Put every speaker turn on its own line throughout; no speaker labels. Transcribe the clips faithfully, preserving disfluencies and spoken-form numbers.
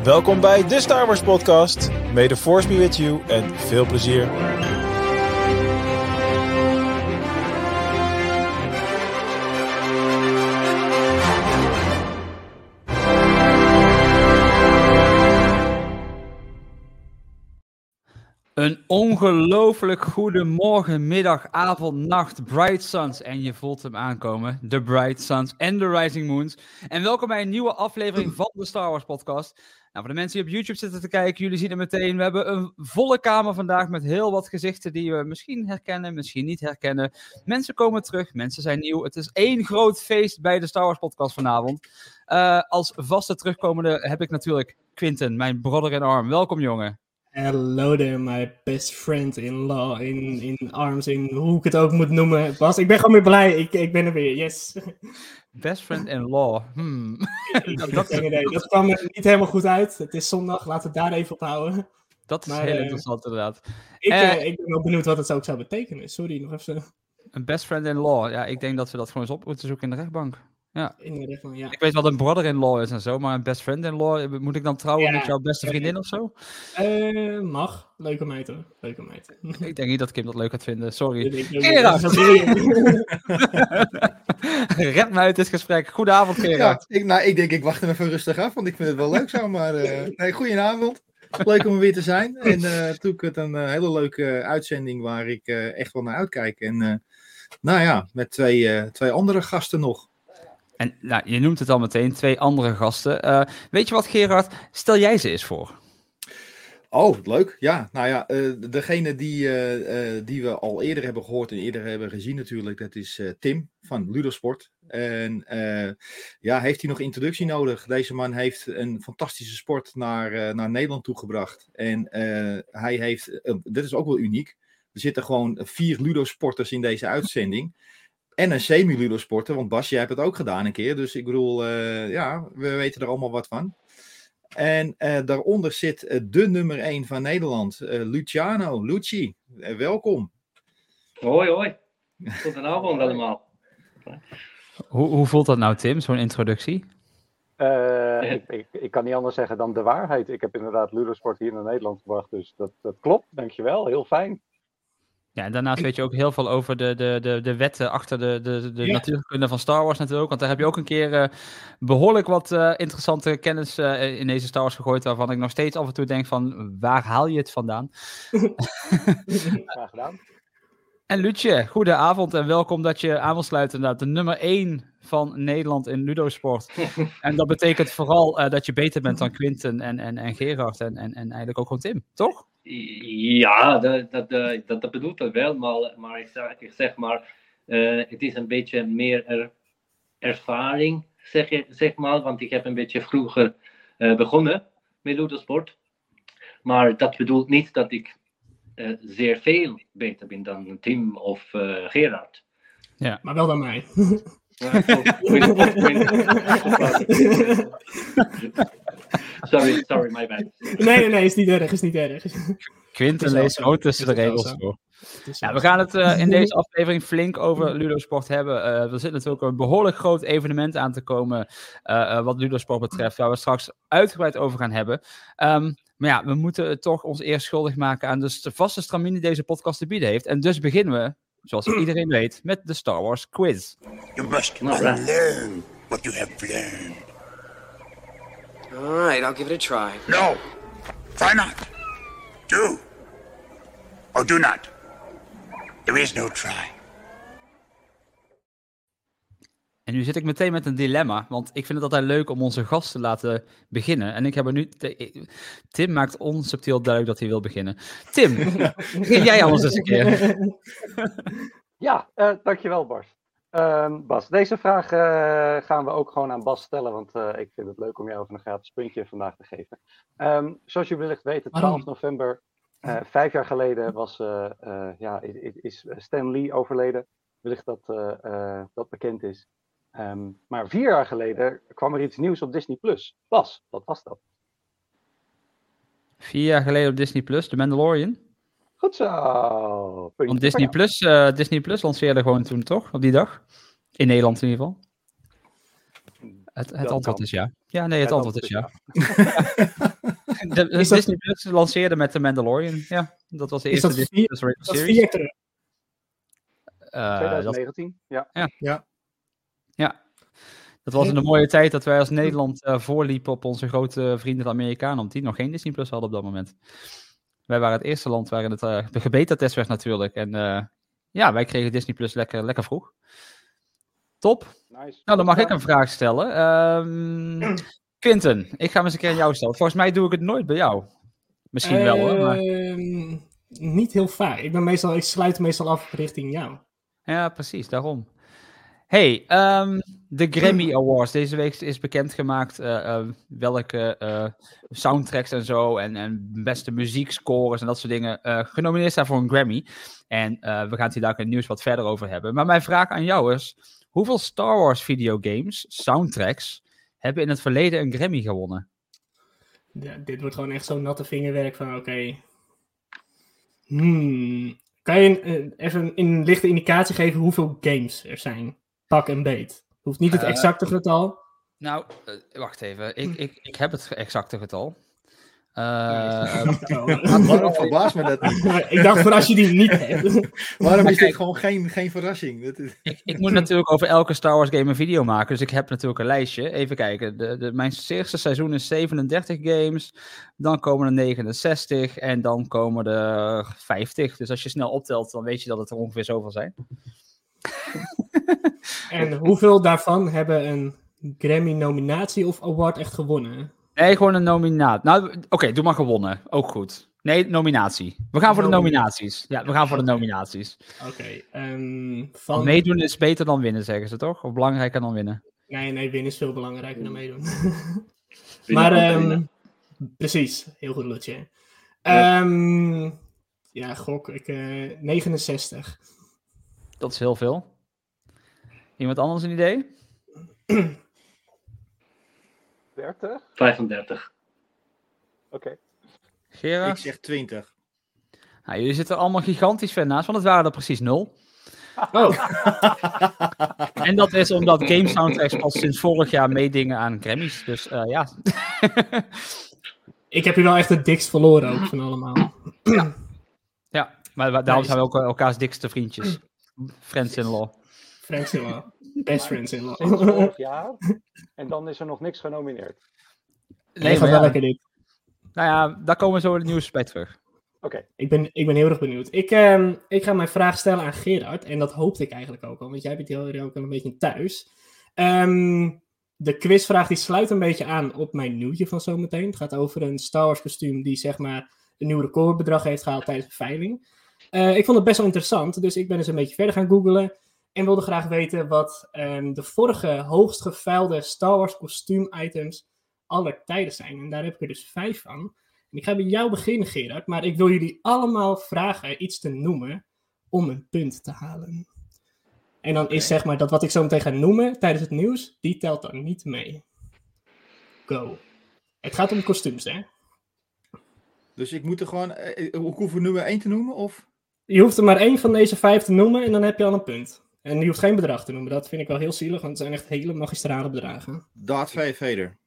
Welkom bij de Star Wars podcast. May the Force be with you en veel plezier.
Een ongelooflijk goede morgen, middag, avond, nacht, Bright Suns. En je voelt hem aankomen, de Bright Suns en de Rising Moons. En welkom bij een nieuwe aflevering van de Star Wars podcast. Nou, voor de mensen die op YouTube zitten te kijken, jullie zien het meteen. We hebben een volle kamer vandaag met heel wat gezichten die we misschien herkennen, misschien niet herkennen. Mensen komen terug, mensen zijn nieuw. Het is één groot feest bij de Star Wars podcast vanavond. Uh, als vaste terugkomende heb ik natuurlijk Quinten, mijn brother in arm. Welkom, jongen.
Hello there, my best friend in law, in, in arms, in hoe ik het ook moet noemen. Bas, ik ben gewoon weer blij, ik, ik ben er weer, yes.
Best friend in law, hmm.
dat, dat, dat kwam er niet helemaal goed uit. Het is zondag, laten we het daar even op houden.
Dat is
maar,
heel
uh,
interessant inderdaad.
Ik,
uh,
uh, ik ben wel benieuwd wat het ook zou betekenen, sorry, nog even.
Een best friend in law, ja, ik denk dat we dat gewoon eens op moeten zoeken in de rechtbank. Ja.
In de rechtbank, ja.
Ik weet wat een brother-in-law is en zo, maar een best friend-in-law, moet ik dan trouwen
ja,
met jouw beste vriendin uh, of zo?
Uh, mag. Leuke meid hoor. Leuke meid.
Ik denk niet dat Kim dat leuk gaat vinden, sorry.
Gerard!
Red me uit dit gesprek. Goedenavond, Gerard.
Ja, ik, nou, ik denk ik wacht hem even rustig af, want ik vind het wel leuk zo, maar uh, nee, goedenavond. Leuk om er weer te zijn. En uh, natuurlijk het een uh, hele leuke uitzending waar ik uh, echt wel naar uitkijk. En uh, nou ja, met twee, uh, twee andere gasten nog.
En nou, je noemt het al meteen, twee andere gasten. Uh, weet je wat, Gerard? Stel jij ze eens voor.
Oh, leuk. Ja, nou ja, uh, degene die, uh, uh, die we al eerder hebben gehoord en eerder hebben gezien natuurlijk, dat is uh, Tim van Ludosport. En uh, ja, heeft hij nog introductie nodig? Deze man heeft een fantastische sport naar, uh, naar Nederland toegebracht. En uh, hij heeft, uh, dit is ook wel uniek, er zitten gewoon vier Ludosporters in deze uitzending. En een semi-ludosporter, want Bas, jij hebt het ook gedaan een keer. Dus ik bedoel, uh, ja, we weten er allemaal wat van. En uh, daaronder zit uh, de nummer één van Nederland, uh, Luciano. Luci, uh, welkom.
Hoi, hoi. Goedenavond allemaal.
Hoe, hoe voelt dat nou, Tim, zo'n introductie?
Uh, ik, ik, ik kan niet anders zeggen dan de waarheid. Ik heb inderdaad Ludosport hier naar Nederland gebracht, dus dat, dat klopt. Dankjewel, heel fijn.
Ja, en daarnaast weet je ook heel veel over de, de, de, de wetten achter de, de, de
ja.
natuurkunde van Star Wars natuurlijk. Want daar heb je ook een keer uh, behoorlijk wat uh, interessante kennis uh, in deze Star Wars gegooid, waarvan ik nog steeds af en toe denk van, waar haal je het vandaan?
Graag gedaan.
En Lutje, goedenavond en welkom dat je aan wil sluiten naar de nummer één van Nederland in Ludosport. En dat betekent vooral uh, dat je beter bent dan Quinten en, en, en Gerard en, en, en eigenlijk ook gewoon Tim, toch?
Ja, dat, dat, dat, dat bedoelt het wel, maar, maar ik, zeg, ik zeg maar, uh, het is een beetje meer er, ervaring, zeg, je, zeg maar, want ik heb een beetje vroeger uh, begonnen met Ludosport. Maar dat bedoelt niet dat ik uh, zeer veel beter ben dan Tim of uh, Gerard.
Ja. Maar wel dan mij.
Ja, sorry, sorry, my bad.
Nee, nee, nee, is niet erg, is niet erg.
Quinten leest gewoon tussen de regels door. Ja, we gaan het uh, in deze aflevering flink over Ludosport hebben. Uh, er zit natuurlijk een behoorlijk groot evenement aan te komen uh, uh, wat Ludosport betreft, waar we straks uitgebreid over gaan hebben. Um, maar ja, we moeten het toch ons eerst schuldig maken aan de vaste stramien die deze podcast te bieden heeft. En dus beginnen we, zoals iedereen weet, met de Star Wars quiz.
You must unlearn what you have learned.
All right, I'll give it a try.
No, try not. Do or do not. There is no try.
En nu zit ik meteen met een dilemma, want ik vind het altijd leuk om onze gast te laten beginnen. En ik heb er nu... Te... Tim maakt onsubtiel duidelijk dat hij wil beginnen. Tim, begin jij anders eens een keer.
Ja, uh, dankjewel Bas. Uh, Bas, deze vraag uh, gaan we ook gewoon aan Bas stellen, want uh, ik vind het leuk om jou even een gratis puntje vandaag te geven. Um, zoals je wellicht weet, twaalf november, uh, vijf jaar geleden was, uh, uh, ja, is, is Stan Lee overleden. Wellicht dat uh, uh, dat bekend is. Um, maar vier jaar geleden kwam er iets nieuws op Disney Plus. Bas, wat was dat?
Vier jaar geleden op Disney Plus, The Mandalorian.
Goed zo. Puntje.
Want Disney Plus, uh, Disney Plus lanceerde gewoon toen toch, op die dag? In Nederland in ieder geval. Het, het antwoord kan. is ja. Ja, nee, het ja, antwoord is ja. ja. de, de
Is dat-
Disney Plus lanceerde met The Mandalorian. Ja, dat was de
Is
eerste
dat
Disney
vier-
Plus original
Dat is
series.
vier jaar terug.
Eh, dat,
twintig negentien, ja.
ja, dat was in de mooie tijd dat wij als Nederland eh, voorliepen op onze grote vrienden de Amerikanen, omdat die nog geen Disney Plus hadden op dat moment. Wij waren het eerste land waarin het uh, de gebeta-test werd natuurlijk. En uh, ja, wij kregen Disney Plus lekker, lekker vroeg. Top.
Nice.
Nou, dan mag ik een vraag stellen. Um, Quinten, ik ga hem eens een keer aan jou stellen. Volgens mij doe ik het nooit bij jou. Misschien wel, hoor. Maar...
Ehm, Niet heel vaak. Ik, ben meestal, ik sluit meestal af richting jou.
Ja, precies, daarom. Hey, um, de Grammy Awards. Deze week is bekendgemaakt uh, uh, welke uh, soundtracks en zo en, en beste muziekscores en dat soort dingen uh, genomineerd zijn voor een Grammy. En uh, we gaan het hier daar in het nieuws wat verder over hebben. Maar mijn vraag aan jou is, hoeveel Star Wars videogames, soundtracks, hebben in het verleden een Grammy gewonnen?
Ja, dit wordt gewoon echt zo'n natte vingerwerk van oké. Okay. Hmm. Kan je een, even een lichte indicatie geven hoeveel games er zijn? Pak en beet. Hoeft niet het
Uh,
exacte getal.
Nou, uh, wacht even. Ik, ik, ik heb het exacte getal. Uh,
Waarom verbaast me dat niet?
Ik dacht voor als je die niet hebt.
Waarom is dit gewoon geen, geen verrassing? Dat is...
ik, ik moet natuurlijk over elke Star Wars game een video maken, dus ik heb natuurlijk een lijstje. Even kijken. De, de, mijn eerste seizoen is zevenendertig games. Dan komen er negenenzestig en dan komen er vijftig. Dus als je snel optelt, dan weet je dat het er ongeveer zoveel zijn.
En hoeveel daarvan hebben een Grammy-nominatie of award echt gewonnen?
Nee, gewoon een nominaat. Nou, oké, okay, doe maar gewonnen. Ook goed. Nee, nominatie. We gaan voor de nominaties. Ja, we gaan voor de nominaties.
Oké. Okay, um, van...
Want meedoen is beter dan winnen, zeggen ze toch? Of belangrijker dan winnen?
Nee, nee, winnen is veel belangrijker dan meedoen. maar, um, precies. Heel goed, Lutje. Ja, um, ja gok. Ik, uh, negenenzestig.
Dat is heel veel. Iemand anders een idee?
dertig?
vijfendertig.
Oké. Okay.
Gerard?
Ik zeg twintig.
Nou, jullie zitten allemaal gigantisch ver naast, want het waren er precies nul.
Oh.
En dat is omdat game soundtracks pas sinds vorig jaar meedingen aan Grammys. Dus uh, ja.
Ik heb hier wel echt het dikst verloren ook van allemaal.
Ja, ja, maar daarom nice. zijn we ook elkaars dikste vriendjes. Friends-in-law.
Friends-in-law. Best friends-in-law.
Sinds vorig jaar. En dan is er nog niks genomineerd.
Nee, nee gaat wel ja. lekker dit.
Nou ja, daar komen we zo in het nieuws bij terug.
Oké. Okay.
Ik, ben, ik ben heel erg benieuwd. Ik, uh, ik ga mijn vraag stellen aan Gerard. En dat hoopte ik eigenlijk ook al. Want jij bent hier ook al een beetje thuis. Um, de quizvraag die sluit een beetje aan op mijn nieuwtje van zometeen. Het gaat over een Star Wars kostuum die zeg maar een nieuw recordbedrag heeft gehaald tijdens de veiling. Uh, ik vond het best wel interessant. Dus ik ben eens een beetje verder gaan googlen. En wilde graag weten wat um, de vorige hoogst geveilde Star Wars kostuum items aller tijden zijn. En daar heb ik er dus vijf van. En ik ga bij jou beginnen, Gerard. Maar ik wil jullie allemaal vragen iets te noemen om een punt te halen. En dan okay. is zeg maar dat wat ik zo meteen ga noemen tijdens het nieuws, die telt dan niet mee. Go. Het gaat om kostuums, hè?
Dus ik moet er gewoon... Ik hoef er nummer één te noemen, of?
Je hoeft er maar één van deze vijf te noemen en dan heb je al een punt. En je hoeft geen bedrag te noemen. Dat vind ik wel heel zielig, want het zijn echt hele magistrale bedragen.
Darth Vader.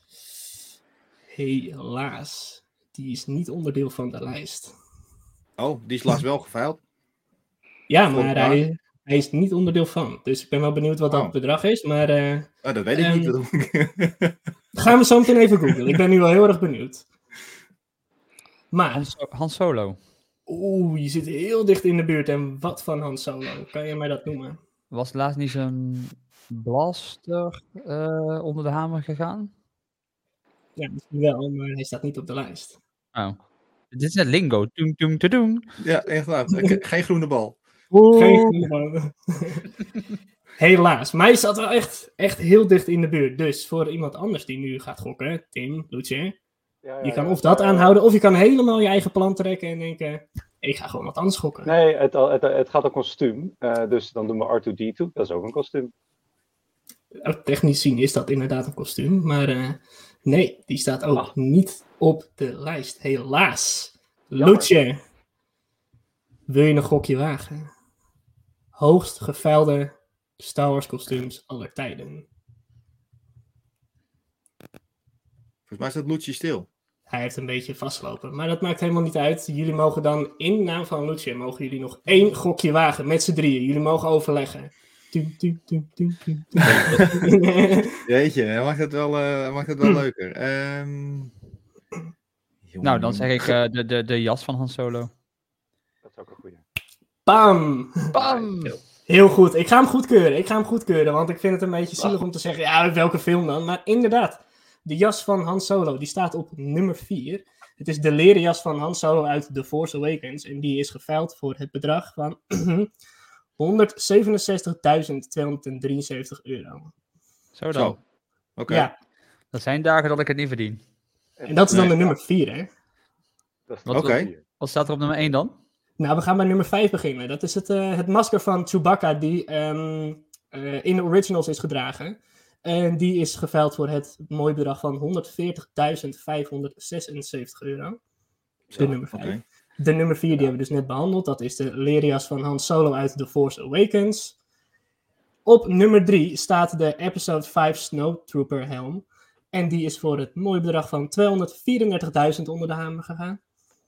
Helaas. Die is niet onderdeel van de lijst.
Oh, die is laatst wel geveild.
Ja, maar hij, hij is niet onderdeel van. Dus ik ben wel benieuwd wat oh. dat bedrag is. Maar, uh,
oh, dat weet ik um, niet.
Gaan we zo meteen even googlen. Ik ben nu wel heel erg benieuwd. Maar...
Han, Han Solo.
Oeh, je zit heel dicht in de buurt. En wat van Han Solo? Kan je mij dat noemen?
Was laatst niet zo'n blaster uh, onder de hamer gegaan?
Ja, misschien wel, maar hij staat niet op de lijst.
Oh. Dit is net lingo. Doem, doem, te doen.
Ja, echt waar. Geen groene bal.
Oeh. Geen groene bal. Helaas. Mij staat wel echt, echt heel dicht in de buurt. Dus voor iemand anders die nu gaat gokken, Tim, Lutje, ja, ja, je kan ja, of dat ja, aanhouden, of je kan helemaal je eigen plan trekken en denken, ik ga gewoon wat anders gokken.
Nee, het, het, het gaat om kostuum. Uh, dus dan doen we R twee D twee. Dat is ook een kostuum.
Technisch gezien is dat inderdaad een kostuum, maar uh, nee, die staat ook ah. niet op de lijst, helaas. Lutje, wil je een gokje wagen? Hoogst geveilde Star Wars kostuums aller tijden.
Volgens mij staat Lutje stil.
hij heeft een beetje vastgelopen. Maar dat maakt helemaal niet uit. Jullie mogen dan in naam van Lucien, mogen jullie nog één gokje wagen met z'n drieën. Jullie mogen overleggen. Tum, tum, tum, tum, tum, tum.
Jeetje, hij maakt het wel, uh, hij maakt het wel leuker. Um...
Nou, dan zeg ik uh, de, de, de jas van Han Solo.
Dat is ook een goeie.
Bam!
Bam!
Heel goed. Ik ga hem goedkeuren. Ik ga hem goedkeuren, want ik vind het een beetje zielig om te zeggen, ja, welke film dan? Maar inderdaad, de jas van Han Solo, die staat op nummer vier. Het is de leren jas van Han Solo uit The Force Awakens. En die is geveild voor het bedrag van honderdzevenenzestigduizend tweehonderddrieënzeventig euro.
Zo dan.
Zo. Oké.
Okay. Ja.
Dat zijn dagen dat ik het niet verdien.
En dat is dan
nee.
de nummer vier, hè?
Wat,
okay.
wat staat er op nummer één dan?
Nou, we gaan bij nummer vijf beginnen. Dat is het, uh, het masker van Chewbacca die um, uh, in de originals is gedragen. En die is geveild voor het mooie bedrag van honderdveertigduizend vijfhonderdzesenzeventig euro. De
Zo,
nummer vijf.
Okay.
De nummer vier, die hebben we dus net behandeld. Dat is de leren jas van Han Solo uit The Force Awakens. Op nummer drie staat de Episode vijf Snowtrooper helm. En die is voor het mooie bedrag van tweehonderdvierendertigduizend onder de hamer gegaan.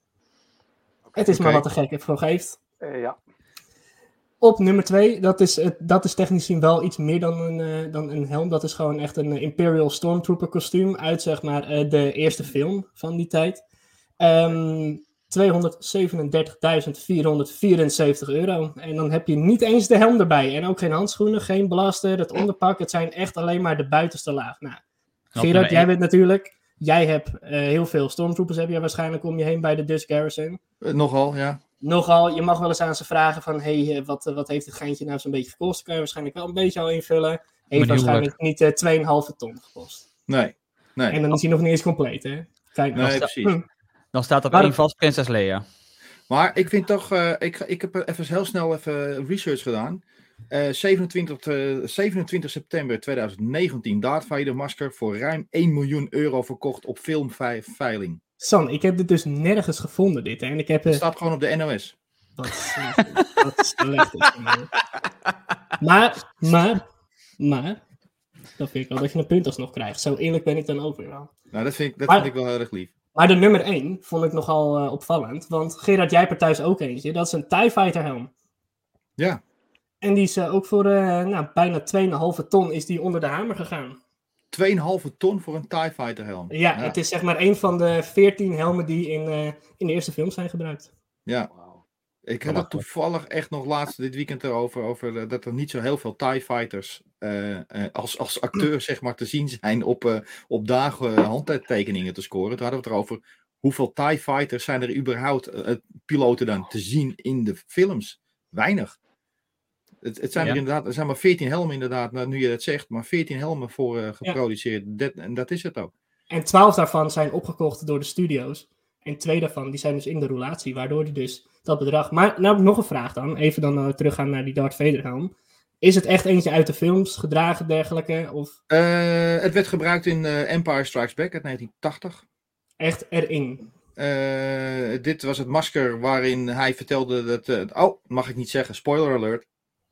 Het is okay. maar wat de gek het voor geeft.
Uh, ja.
Op nummer twee, dat is, het, dat is technisch gezien wel iets meer dan een, uh, dan een helm. Dat is gewoon echt een uh, Imperial Stormtrooper kostuum uit zeg maar uh, de eerste film van die tijd. Um, tweehonderdzevenendertigduizend vierhonderdvierenzeventig euro. En dan heb je niet eens de helm erbij. En ook geen handschoenen, geen blaster, het onderpak. Het zijn echt alleen maar de buitenste laag. Nou, Gerard, jij bent natuurlijk... Jij hebt uh, heel veel Stormtroopers heb je waarschijnlijk om je heen bij de Dutch Garrison.
Uh, nogal, ja.
Nogal. Je mag wel eens aan ze vragen van... Hé, hey, wat, wat heeft het geintje nou zo'n beetje gekost? Dat kan je waarschijnlijk wel een beetje al invullen. Heeft waarschijnlijk niet uh, twee komma vijf ton gekost.
Nee, nee.
En dan is hij nog niet eens compleet, hè? Kijk,
nee,
sta-
precies.
hm.
Dan staat er
Maar-
één vast, Prinses Leia.
Maar ik vind toch... Uh, ik, ik heb even heel snel even research gedaan. Uh, zevenentwintig, uh, zevenentwintig september tweeduizend negentien. Darth Vader masker voor ruim één miljoen euro verkocht op filmveiling.
San, ik heb dit dus nergens gevonden, dit. Hè? En ik heb...
Het
Uh,
staat gewoon op de N O S.
Wat wat slecht is. Man. Maar, maar, maar... Dat vind ik wel dat je een punt alsnog krijgt. Zo eerlijk ben ik dan ook weer wel.
Nou, dat vind ik, dat
Maar-
vind ik wel heel erg lief.
Maar de nummer één vond ik nogal uh, opvallend. Want Gerard, jij hebt er thuis ook eentje. Dat is een TIE Fighter helm.
Ja.
En die is uh, ook voor uh, nou, bijna twee komma vijf ton is die onder de hamer gegaan.
twee komma vijf ton voor een TIE Fighter helm.
Ja,
Ja.
het is zeg maar een van de veertien helmen die in, uh, in de eerste film zijn gebruikt.
Ja.
Wauw.
Ik had het toevallig echt nog laatst dit weekend erover, over uh, dat er niet zo heel veel TIE Fighters uh, uh, als, als acteur zeg maar te zien zijn op, uh, op dagen uh, handtekeningen te scoren. Toen hadden we het erover hoeveel TIE Fighters zijn er überhaupt uh, piloten dan te zien in de films. Weinig. Het, het zijn
Ja.
er inderdaad, er zijn maar veertien helmen inderdaad, nou, nu je dat zegt, maar veertien helmen voor uh, geproduceerd. Dat, en dat is het ook.
En twaalf daarvan zijn opgekocht door de studio's. En twee daarvan die zijn dus in de roulatie, waardoor die dus dat bedrag... Maar nou heb ik nog een vraag dan. Even dan uh, teruggaan naar die Darth Vader helm. Is het echt eentje uit de films, gedragen dergelijke? Of
Uh, het werd gebruikt in uh, Empire Strikes Back uit negentien tachtig.
echt erin?
Uh, dit was het masker waarin hij vertelde dat... Uh, oh, mag ik niet zeggen. Spoiler alert.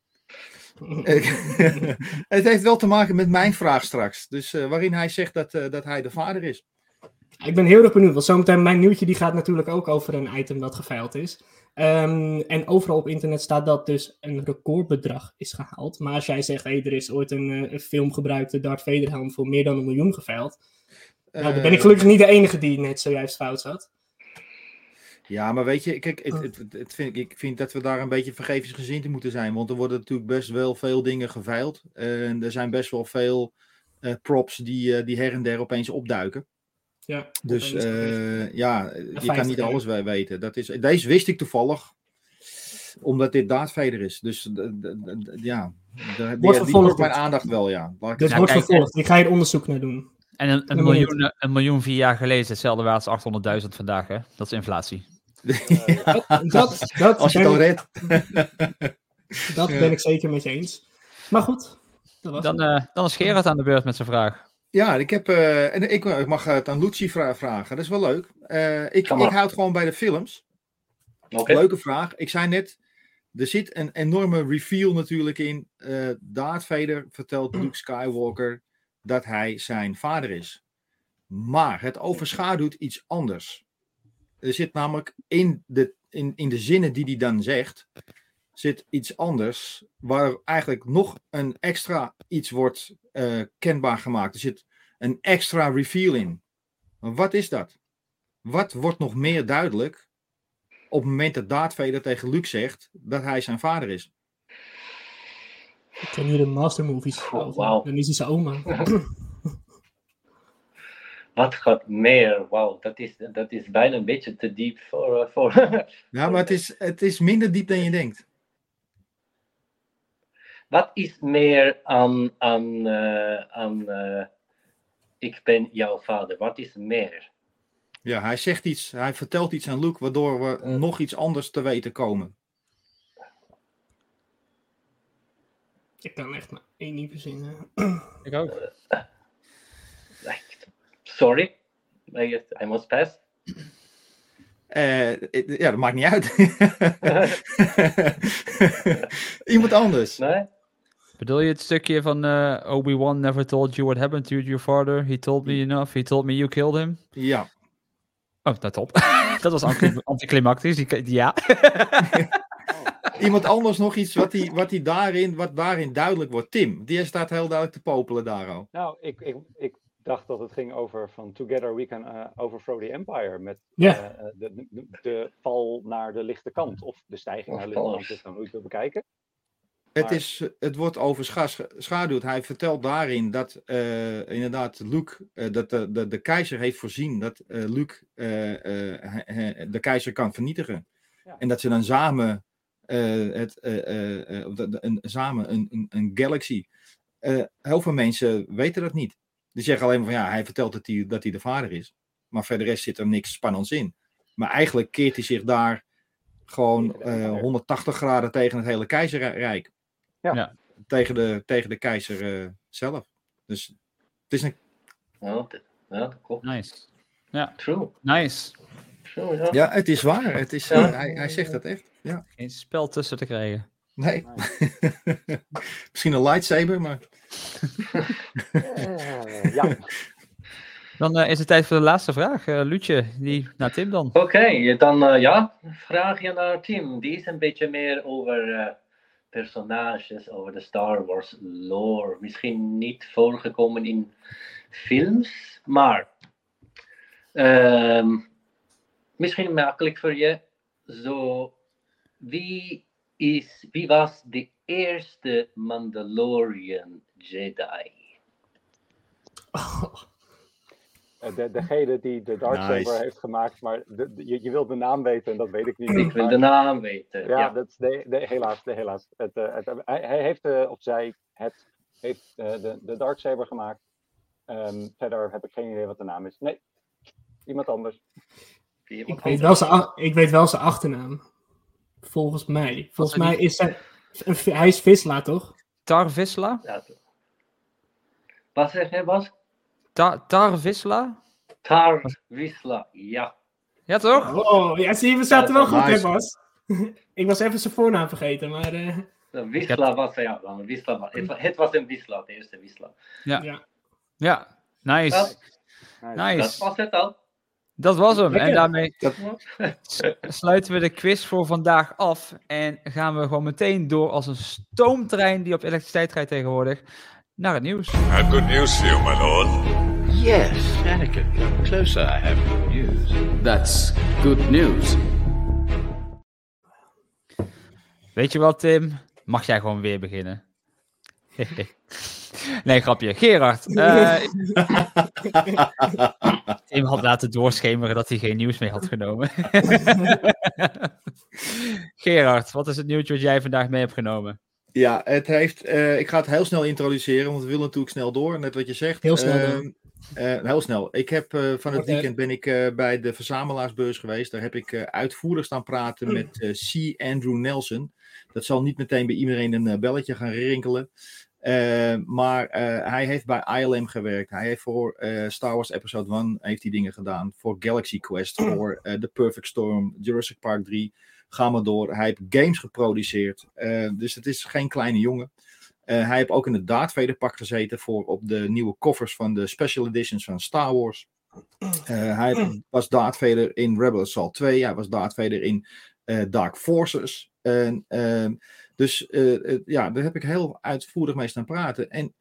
Het heeft wel te maken met mijn vraag straks. Dus uh, waarin hij zegt dat, uh, dat hij de vader is.
Ik ben heel erg benieuwd, want zometeen mijn nieuwtje die gaat natuurlijk ook over een item dat geveild is. Um, en overal op internet staat dat dus een recordbedrag is gehaald. Maar als jij zegt, hey, er is ooit een, uh, een film gebruikt, de Darth Vader helm, voor meer dan een miljoen geveild. Uh, nou, dan ben ik gelukkig niet de enige die net zojuist fout zat.
Ja, maar weet je, kijk, het, het, het, het vind, ik vind dat we daar een beetje vergevingsgezind in moeten zijn. Want er worden natuurlijk best wel veel dingen geveild. En er zijn best wel veel uh, props die, uh, die her en der opeens opduiken.
Ja,
Dus
opeens
uh, ja, je kan
vijftig
niet
jaar.
alles we- weten. Dat is, deze wist ik toevallig, omdat dit Darth Vader is. Dus d- d- d- ja, de, die, die
vervolgd
wordt mijn
dit.
aandacht wel, ja. Laat ik
Dus
het
wordt
kijk,
vervolgd. Ik ga hier onderzoek naar doen.
En een, een,
Een
miljoen, eh, een miljoen vier jaar geleden is hetzelfde waard als achthonderdduizend vandaag, hè? Dat is inflatie.
Dat, dat, dat,
Als je het
ben,
al redt.
dat ben ik zeker met je eens. Maar goed, dat was
Dan,
het.
uh, dan is Gerard aan de beurt met zijn vraag.
Ja, ik heb, uh, en ik, ik mag het aan Lucie vra- vragen. Dat is wel leuk. Uh, ik, ik
Kom maar.
houd gewoon bij de films.
Oké.
Leuke vraag. Ik zei net, er zit een enorme reveal natuurlijk in. Uh, Darth Vader vertelt Luke Skywalker dat hij zijn vader is. Maar het overschaduwt iets anders. Er zit namelijk in de, in, in de zinnen die hij dan zegt, zit iets anders, waar eigenlijk nog een extra iets wordt uh, kenbaar gemaakt. Er zit een extra reveal in. Maar wat is dat? Wat wordt nog meer duidelijk op het moment dat Darth Vader tegen Luke zegt dat hij zijn vader is?
Ik ken hier de Master Movies.
Oh, wow.
Dan is hij zijn oma.
Wat gaat meer? Wauw, dat is, dat is bijna een beetje te diep voor... Uh, voor
ja, maar het is, het is minder diep dan je denkt.
Wat is meer aan... aan, uh, aan uh, ik ben jouw vader. Wat is meer?
Ja, hij zegt iets. Hij vertelt iets aan Luke, waardoor we uh, nog iets anders te weten komen.
Ik kan echt maar één niet verzinnen.
Ik ook.
Uh, Sorry, I, I must pass.
Uh, ja, dat maakt niet uit. Iemand anders.
Nee?
Bedoel je het stukje van uh, Obi-Wan never told you what happened to your father? He told me enough. He told me you killed him.
Ja.
Oh, nou top. Dat was anticlimactisch. Die, ja.
Iemand anders nog iets wat, die, wat, die daarin, wat daarin duidelijk wordt. Tim, die staat heel duidelijk te popelen daar al.
Nou, ik... ik, ik... dacht dat het ging over van Together We Can uh, Overthrow the Empire. Met
ja.
uh, de, de, de val naar de lichte kant. Of de stijging naar de lichte kant. Dus dan moet je het bekijken.
Het,
maar...
is, het wordt overschaduwd. Hij vertelt daarin dat uh, inderdaad Luke, uh, dat de, de, de keizer heeft voorzien dat uh, Luke uh, uh, de keizer kan vernietigen. Ja. En dat ze dan samen, uh, het, uh, uh, uh, de, de, een, samen een, een, een galaxy. Uh, heel veel mensen weten dat niet. Die zeggen alleen maar van ja, hij vertelt dat hij, dat hij de vader is. Maar verder rest zit er niks spannends in. Maar eigenlijk keert hij zich daar gewoon uh, honderdtachtig graden tegen het hele keizerrijk.
Ja.
Ja.
Tegen, de, tegen de keizer uh, zelf. Dus het is een...
Ja, ja, cool.
Nice. Ja.
True.
Nice.
True, ja.
ja, het is waar. Het is, uh, hij, hij zegt dat echt. Ja.
Geen spel tussen te krijgen.
Nee. Misschien een lightsaber, maar...
uh, ja.
Dan uh, is het tijd voor de laatste vraag. Uh, Luutje, die naar Tim dan.
Oké, okay, dan uh, ja, vraag je naar Tim. Die is een beetje meer over uh, personages, over de Star Wars lore. Misschien niet voorgekomen in films, maar uh, misschien makkelijk voor je. Zo, wie, is, wie was de eerste Mandalorian Jedi?
Oh.
De, degene die de Darksaber nice. heeft gemaakt, maar de, de, je, je wilt de naam weten en dat weet ik niet.
Ik wil maar, de naam weten.
Ja,
ja.
Dat is de, de, helaas. De, helaas. Het, uh, het, hij, hij heeft, uh, of zij, het, heeft uh, de, de Darksaber gemaakt. Um, verder heb ik geen idee wat de naam is. Nee, iemand anders.
Iemand ik, weet anders. Wel zijn, ik weet wel zijn achternaam. Volgens mij. Volgens mij is hij, hij is Vizsla, toch?
Tar Vizsla?
Ja. Wat zeg je, Bas?
Ta- Tar Vizsla?
Tar Vizsla, ja.
Ja, toch?
Oh, ja, zie je, we zaten wel goed, hè, Bas? Ik was even zijn voornaam vergeten, maar... Uh...
Vizsla was, ja, dan, Vizsla was, het, het was een Vizsla, de eerste Vizsla.
Ja, ja. ja. Nice.
Ja.
Nice.
Dat was het al.
Dat was hem.
Lekker.
En daarmee
dat...
sluiten we de quiz voor vandaag af. En gaan we gewoon meteen door als een stoomtrein die op elektriciteit rijdt tegenwoordig naar het nieuws.
I have good news for you, my lord.
Yes, Anakin, come closer. I have good news. That's good news.
Weet je wat, Tim? Mag jij gewoon weer beginnen? Nee, grapje. Gerard. Uh, Tim had laten doorschemeren dat hij geen nieuws mee had genomen. Gerard, wat is het nieuwtje wat jij vandaag mee hebt genomen?
Ja, het heeft, uh, ik ga het heel snel introduceren, want we willen natuurlijk snel door, net wat je zegt.
Heel snel
uh, uh, heel snel. Ik heb uh, van het weekend ben ik uh, bij de verzamelaarsbeurs geweest. Daar heb ik uh, uitvoerig staan praten met uh, C. Andrew Nelson. Dat zal niet meteen bij iedereen een uh, belletje gaan rinkelen. Uh, maar uh, hij heeft bij I L M gewerkt. Hij heeft voor uh, Star Wars Episode één heeft hij dingen gedaan. Voor Galaxy Quest, voor uh, The Perfect Storm, Jurassic Park drie. Ga maar door. Hij heeft games geproduceerd. Uh, dus het is geen kleine jongen. Uh, hij heeft ook in het Darth Vader pak gezeten voor op de nieuwe koffers van de special editions van Star Wars. Uh, hij was Darth Vader in Rebel Assault twee. Hij was Darth Vader in uh, Dark Forces. En, uh, dus uh, uh, ja, daar heb ik heel uitvoerig mee staan praten. En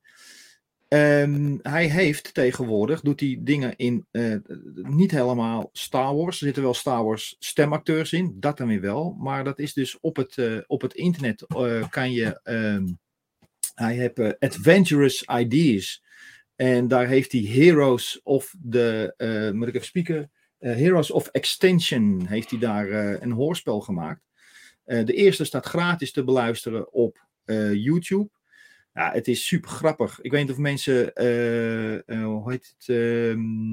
um, hij heeft tegenwoordig, doet hij dingen in uh, niet helemaal Star Wars. Er zitten wel Star Wars stemacteurs in, dat dan weer wel. Maar dat is dus op het, uh, op het internet uh, kan je... Um, hij heeft uh, Adventurous Ideas. En daar heeft hij Heroes of the... Uh, moet ik even spieken? Uh, Heroes of Extension heeft hij daar uh, een hoorspel gemaakt. Uh, de eerste staat gratis te beluisteren op uh, YouTube. Ja, het is super grappig. Ik weet niet of mensen... Uh, uh, hoe heet het? Uh,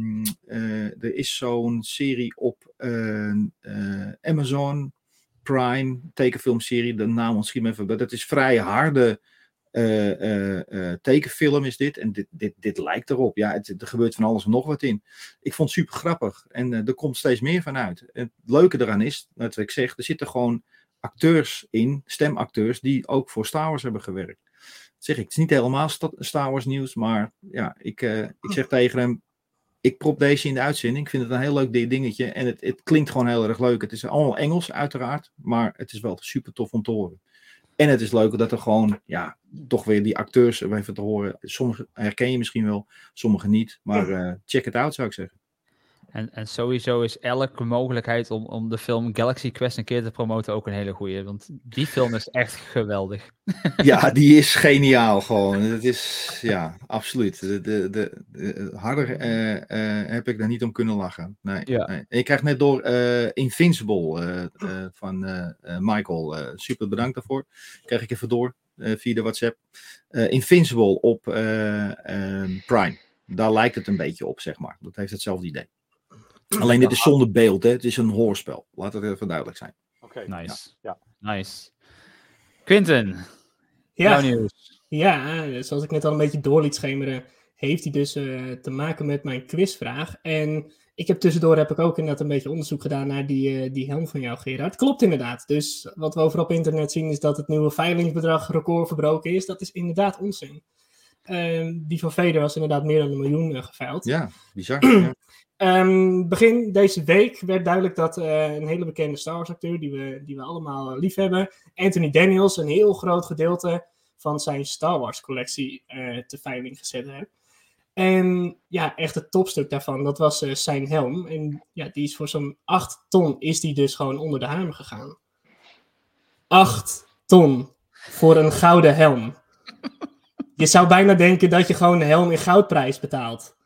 uh, er is zo'n serie op uh, uh, Amazon Prime, tekenfilmserie. De naam ontschiet me even. Dat is vrij harde... Uh, uh, uh, tekenfilm is dit. En dit, dit, dit lijkt erop. Ja, het, er gebeurt van alles en nog wat in. Ik vond het super grappig. En uh, er komt steeds meer van uit. Het leuke eraan is, wat ik zeg, er zitten gewoon acteurs in, stemacteurs, die ook voor Star Wars hebben gewerkt. Dat zeg ik, het is niet helemaal Star Wars nieuws, maar ja, ik, uh, ik zeg tegen hem, ik prop deze in de uitzending. Ik vind het een heel leuk dingetje. En het, het klinkt gewoon heel erg leuk. Het is allemaal Engels, uiteraard. Maar het is wel super tof om te horen. En het is leuk dat er gewoon, ja, toch weer die acteurs even te horen. Sommige herken je misschien wel, sommige niet. Maar uh, check it out, zou ik zeggen.
En, en sowieso is elke mogelijkheid om, om de film Galaxy Quest een keer te promoten ook een hele goeie. Want die film is echt geweldig.
Ja, die is geniaal gewoon. Het is, ja, absoluut. De, de, de, de, harder uh, uh, heb ik daar niet om kunnen lachen. Nee,
ja.
nee. Ik krijg net door uh, Invincible uh, uh, van uh, uh, Michael. Uh, super bedankt daarvoor. Krijg ik even door uh, via de WhatsApp. Uh, Invincible op uh, uh, Prime. Daar lijkt het een beetje op, zeg maar. Dat heeft hetzelfde idee. Alleen dit is zonder beeld, hè? Het is een hoorspel. Laat het even duidelijk zijn.
Oké. Okay.
Nice.
Ja.
Nice. Quinten,
ja.
jouw nieuws.
Ja, zoals ik net al een beetje door liet schemeren, heeft hij dus uh, te maken met mijn quizvraag. En ik heb tussendoor heb ik ook inderdaad een beetje onderzoek gedaan naar die, uh, die helm van jou, Gerard. Klopt inderdaad. Dus wat we overal op internet zien is dat het nieuwe veilingsbedrag record verbroken is. Dat is inderdaad onzin. Uh, die van Vader was inderdaad meer dan een miljoen uh, geveild.
Ja, bizar. Ja.
Um, begin deze week werd duidelijk dat uh, een hele bekende Star Wars acteur, die we, die we allemaal uh, lief hebben, Anthony Daniels, een heel groot gedeelte van zijn Star Wars collectie uh, te veiling gezet heeft. En ja, echt het topstuk daarvan, dat was uh, zijn helm. En ja, die is voor zo'n acht ton, is die dus gewoon onder de hamer gegaan. acht ton voor een gouden helm. Je zou bijna denken dat je gewoon een helm in goudprijs betaalt.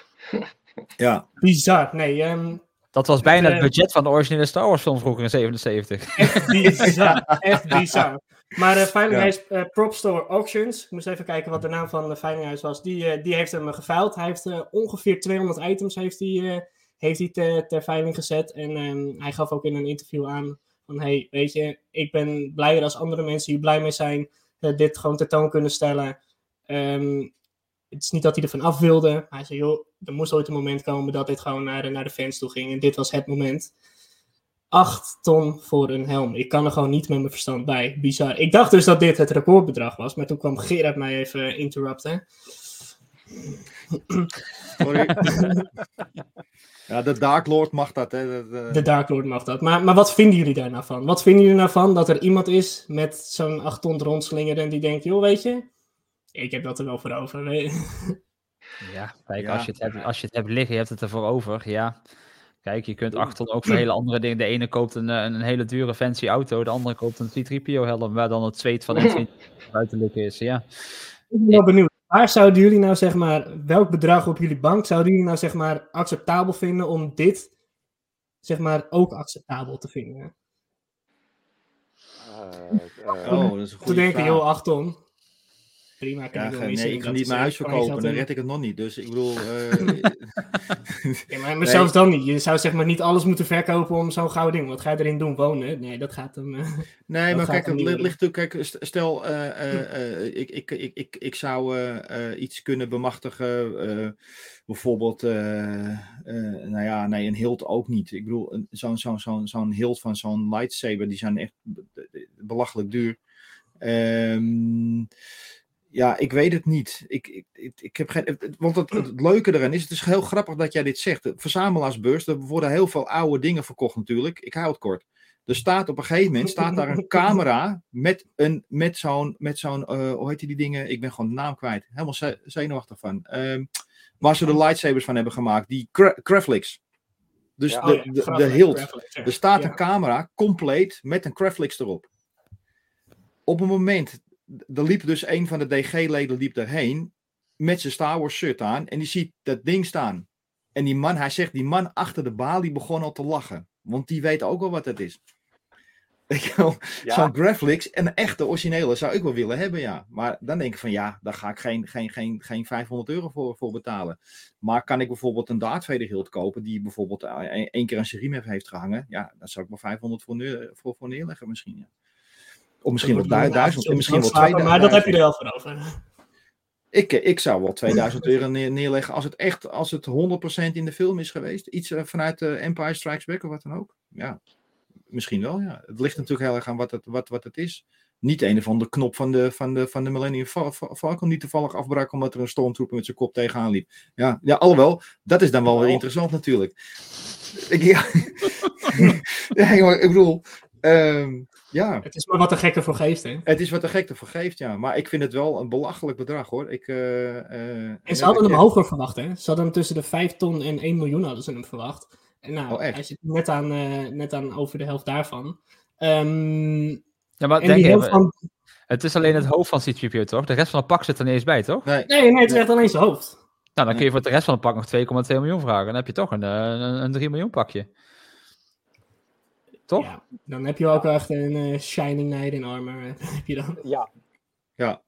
Ja.
Bizar, nee. Um,
dat was bijna uh, het budget van de originele Star Wars film vroeger in zevenenzeventig.
Echt bizar, echt bizar. Maar uh, veilinghuis uh, Prop Store Auctions, ik moest even kijken wat de naam van de veilinghuis was, die, uh, die heeft hem uh, geveild. Hij heeft uh, ongeveer tweehonderd items heeft hij, uh, heeft hij ter, ter veiling gezet. En um, hij gaf ook in een interview aan van, hey, weet je, ik ben blijer als andere mensen hier blij mee zijn, uh, dit gewoon tentoon kunnen stellen. Um, Het is niet dat hij ervan af wilde. Hij zei, joh, er moest ooit een moment komen dat dit gewoon naar de, naar de fans toe ging. En dit was het moment. Acht ton voor een helm. Ik kan er gewoon niet met mijn verstand bij. Bizar. Ik dacht dus dat dit het recordbedrag was. Maar toen kwam Gerard mij even interrupten.
Sorry. Ja, de Dark Lord mag dat, hè. Dat, uh...
De Dark Lord mag dat. Maar, maar wat vinden jullie daar nou van? Wat vinden jullie nou van dat er iemand is met zo'n acht ton rondslingeren en die denkt, joh, weet je... Ik heb dat er wel voor over. Nee.
Ja, kijk,
ja.
Als, je het hebt, als je het hebt liggen, je hebt het ervoor over. Ja, kijk, je kunt acht ton ook voor hele andere dingen. De ene koopt een, een, een hele dure fancy auto, de andere koopt een C drie P O helm, waar dan het zweet van N buitenlijk is. Ja.
Ik ben wel benieuwd. Waar zouden jullie nou, zeg maar, welk bedrag op jullie bank zouden jullie nou, zeg maar, acceptabel vinden om dit, zeg maar, ook acceptabel te vinden?
Uh, uh,
oh, dat is een goede
Toen denken,
vraag.
joh, acht ton. Prima, kan
ja,
ik wel
nee,
missen.
ik ga
Dat
niet
is,
mijn
uh,
huis
kan je
verkopen,
geld
dan
in.
red ik het nog niet. Dus ik bedoel... Uh...
ja, maar, maar
nee.
zelfs dan niet. Je zou zeg maar niet alles moeten verkopen om zo'n gouden ding. Wat ga je erin doen? Wonen? Nee, dat gaat hem... Uh,
nee, maar kijk, het
ligt
ligt natuurlijk... Kijk, stel, uh, uh, uh, ik, ik, ik, ik, ik zou uh, uh, iets kunnen bemachtigen... Uh, bijvoorbeeld, uh, uh, nou ja, nee, een hilt ook niet. Ik bedoel, zo'n zo'n zo'n zo'n hilt van zo'n lightsaber, die zijn echt belachelijk duur. Um, Ja, ik weet het niet. Ik, ik, ik, ik heb geen, want het, het leuke erin is, het is heel grappig dat jij dit zegt. De verzamelaarsbeurs, er worden heel veel oude dingen verkocht natuurlijk. Ik hou het kort. Er staat op een gegeven moment staat daar een camera met, een, met zo'n, met zo'n uh, hoe heet die dingen? Ik ben gewoon de naam kwijt. Helemaal ze- zenuwachtig van. Uh, waar ze de lightsabers van hebben gemaakt. Die Gra- Graflix. Dus
Ja,
de,
oh ja,
de,
Graflix,
de hilt.
Graflix, ja.
Er staat
Ja.
een camera compleet met een Graflix erop. Op een moment, er liep dus een van de D G-leden liep daarheen met zijn Star Wars shirt aan en die ziet dat ding staan. En die man, hij zegt, die man achter de balie die begon al te lachen. Want die weet ook wel wat het is. Weet je wel,
Ja.
zo'n Graflix, en een echte originele zou ik wel willen hebben, ja. Maar dan denk ik van, ja, daar ga ik geen, geen, geen, geen vijfhonderd euro voor, voor betalen. Maar kan ik bijvoorbeeld een Darth Vader hilt kopen, die bijvoorbeeld een- één keer een serie heeft gehangen, ja, daar zou ik wel vijfhonderd voor, neer, voor, voor neerleggen misschien, ja. Of misschien wel
Dat wordt
du-
een
duizend, en misschien wel
slapen,
tweeduizend.
Maar dat heb je er wel voor over.
Ik, ik zou wel tweeduizend euro neer, neerleggen als het echt, als het honderd procent in de film is geweest. Iets uh, vanuit uh, Empire Strikes Back of wat dan ook. Ja, misschien wel, ja. Het ligt natuurlijk heel erg aan wat het, wat, wat het is. Niet een of andere knop van de, van de, van de Millennium Fal- Fal- Falcon die toevallig afbrak omdat er een stormtrooper met zijn kop tegenaan liep. Ja, ja, alhoewel, dat is dan wel weer interessant natuurlijk. Ik, ja. ja, jongen, ik bedoel... Um, ja.
Het is maar wat de gekke voor geeft, hè?
Het is wat de gek ervoor geeft, ja. Maar ik vind het wel een belachelijk bedrag, hoor. Ik, uh, uh,
en ze hadden hem hoger verwacht, hè? Ze hadden hem tussen de vijf ton en één miljoen hadden ze hem verwacht. En nou,
oh,
hij zit net aan, uh, net aan over de helft daarvan. Um,
ja, maar
en
denk
die
even,
helft van...
het is alleen het hoofd van C three P O, toch? De rest van het pak zit er niet eens bij, toch?
Nee,
nee, nee, het is echt alleen zijn hoofd.
Nou, dan kun je voor de rest van het pak nog twee komma twee miljoen vragen. Dan heb je toch een, een, een drie miljoen pakje. Toch?
Ja, dan heb je ook wel echt een uh, Shining Knight in armor. heb je dan.
Ja.
Ja.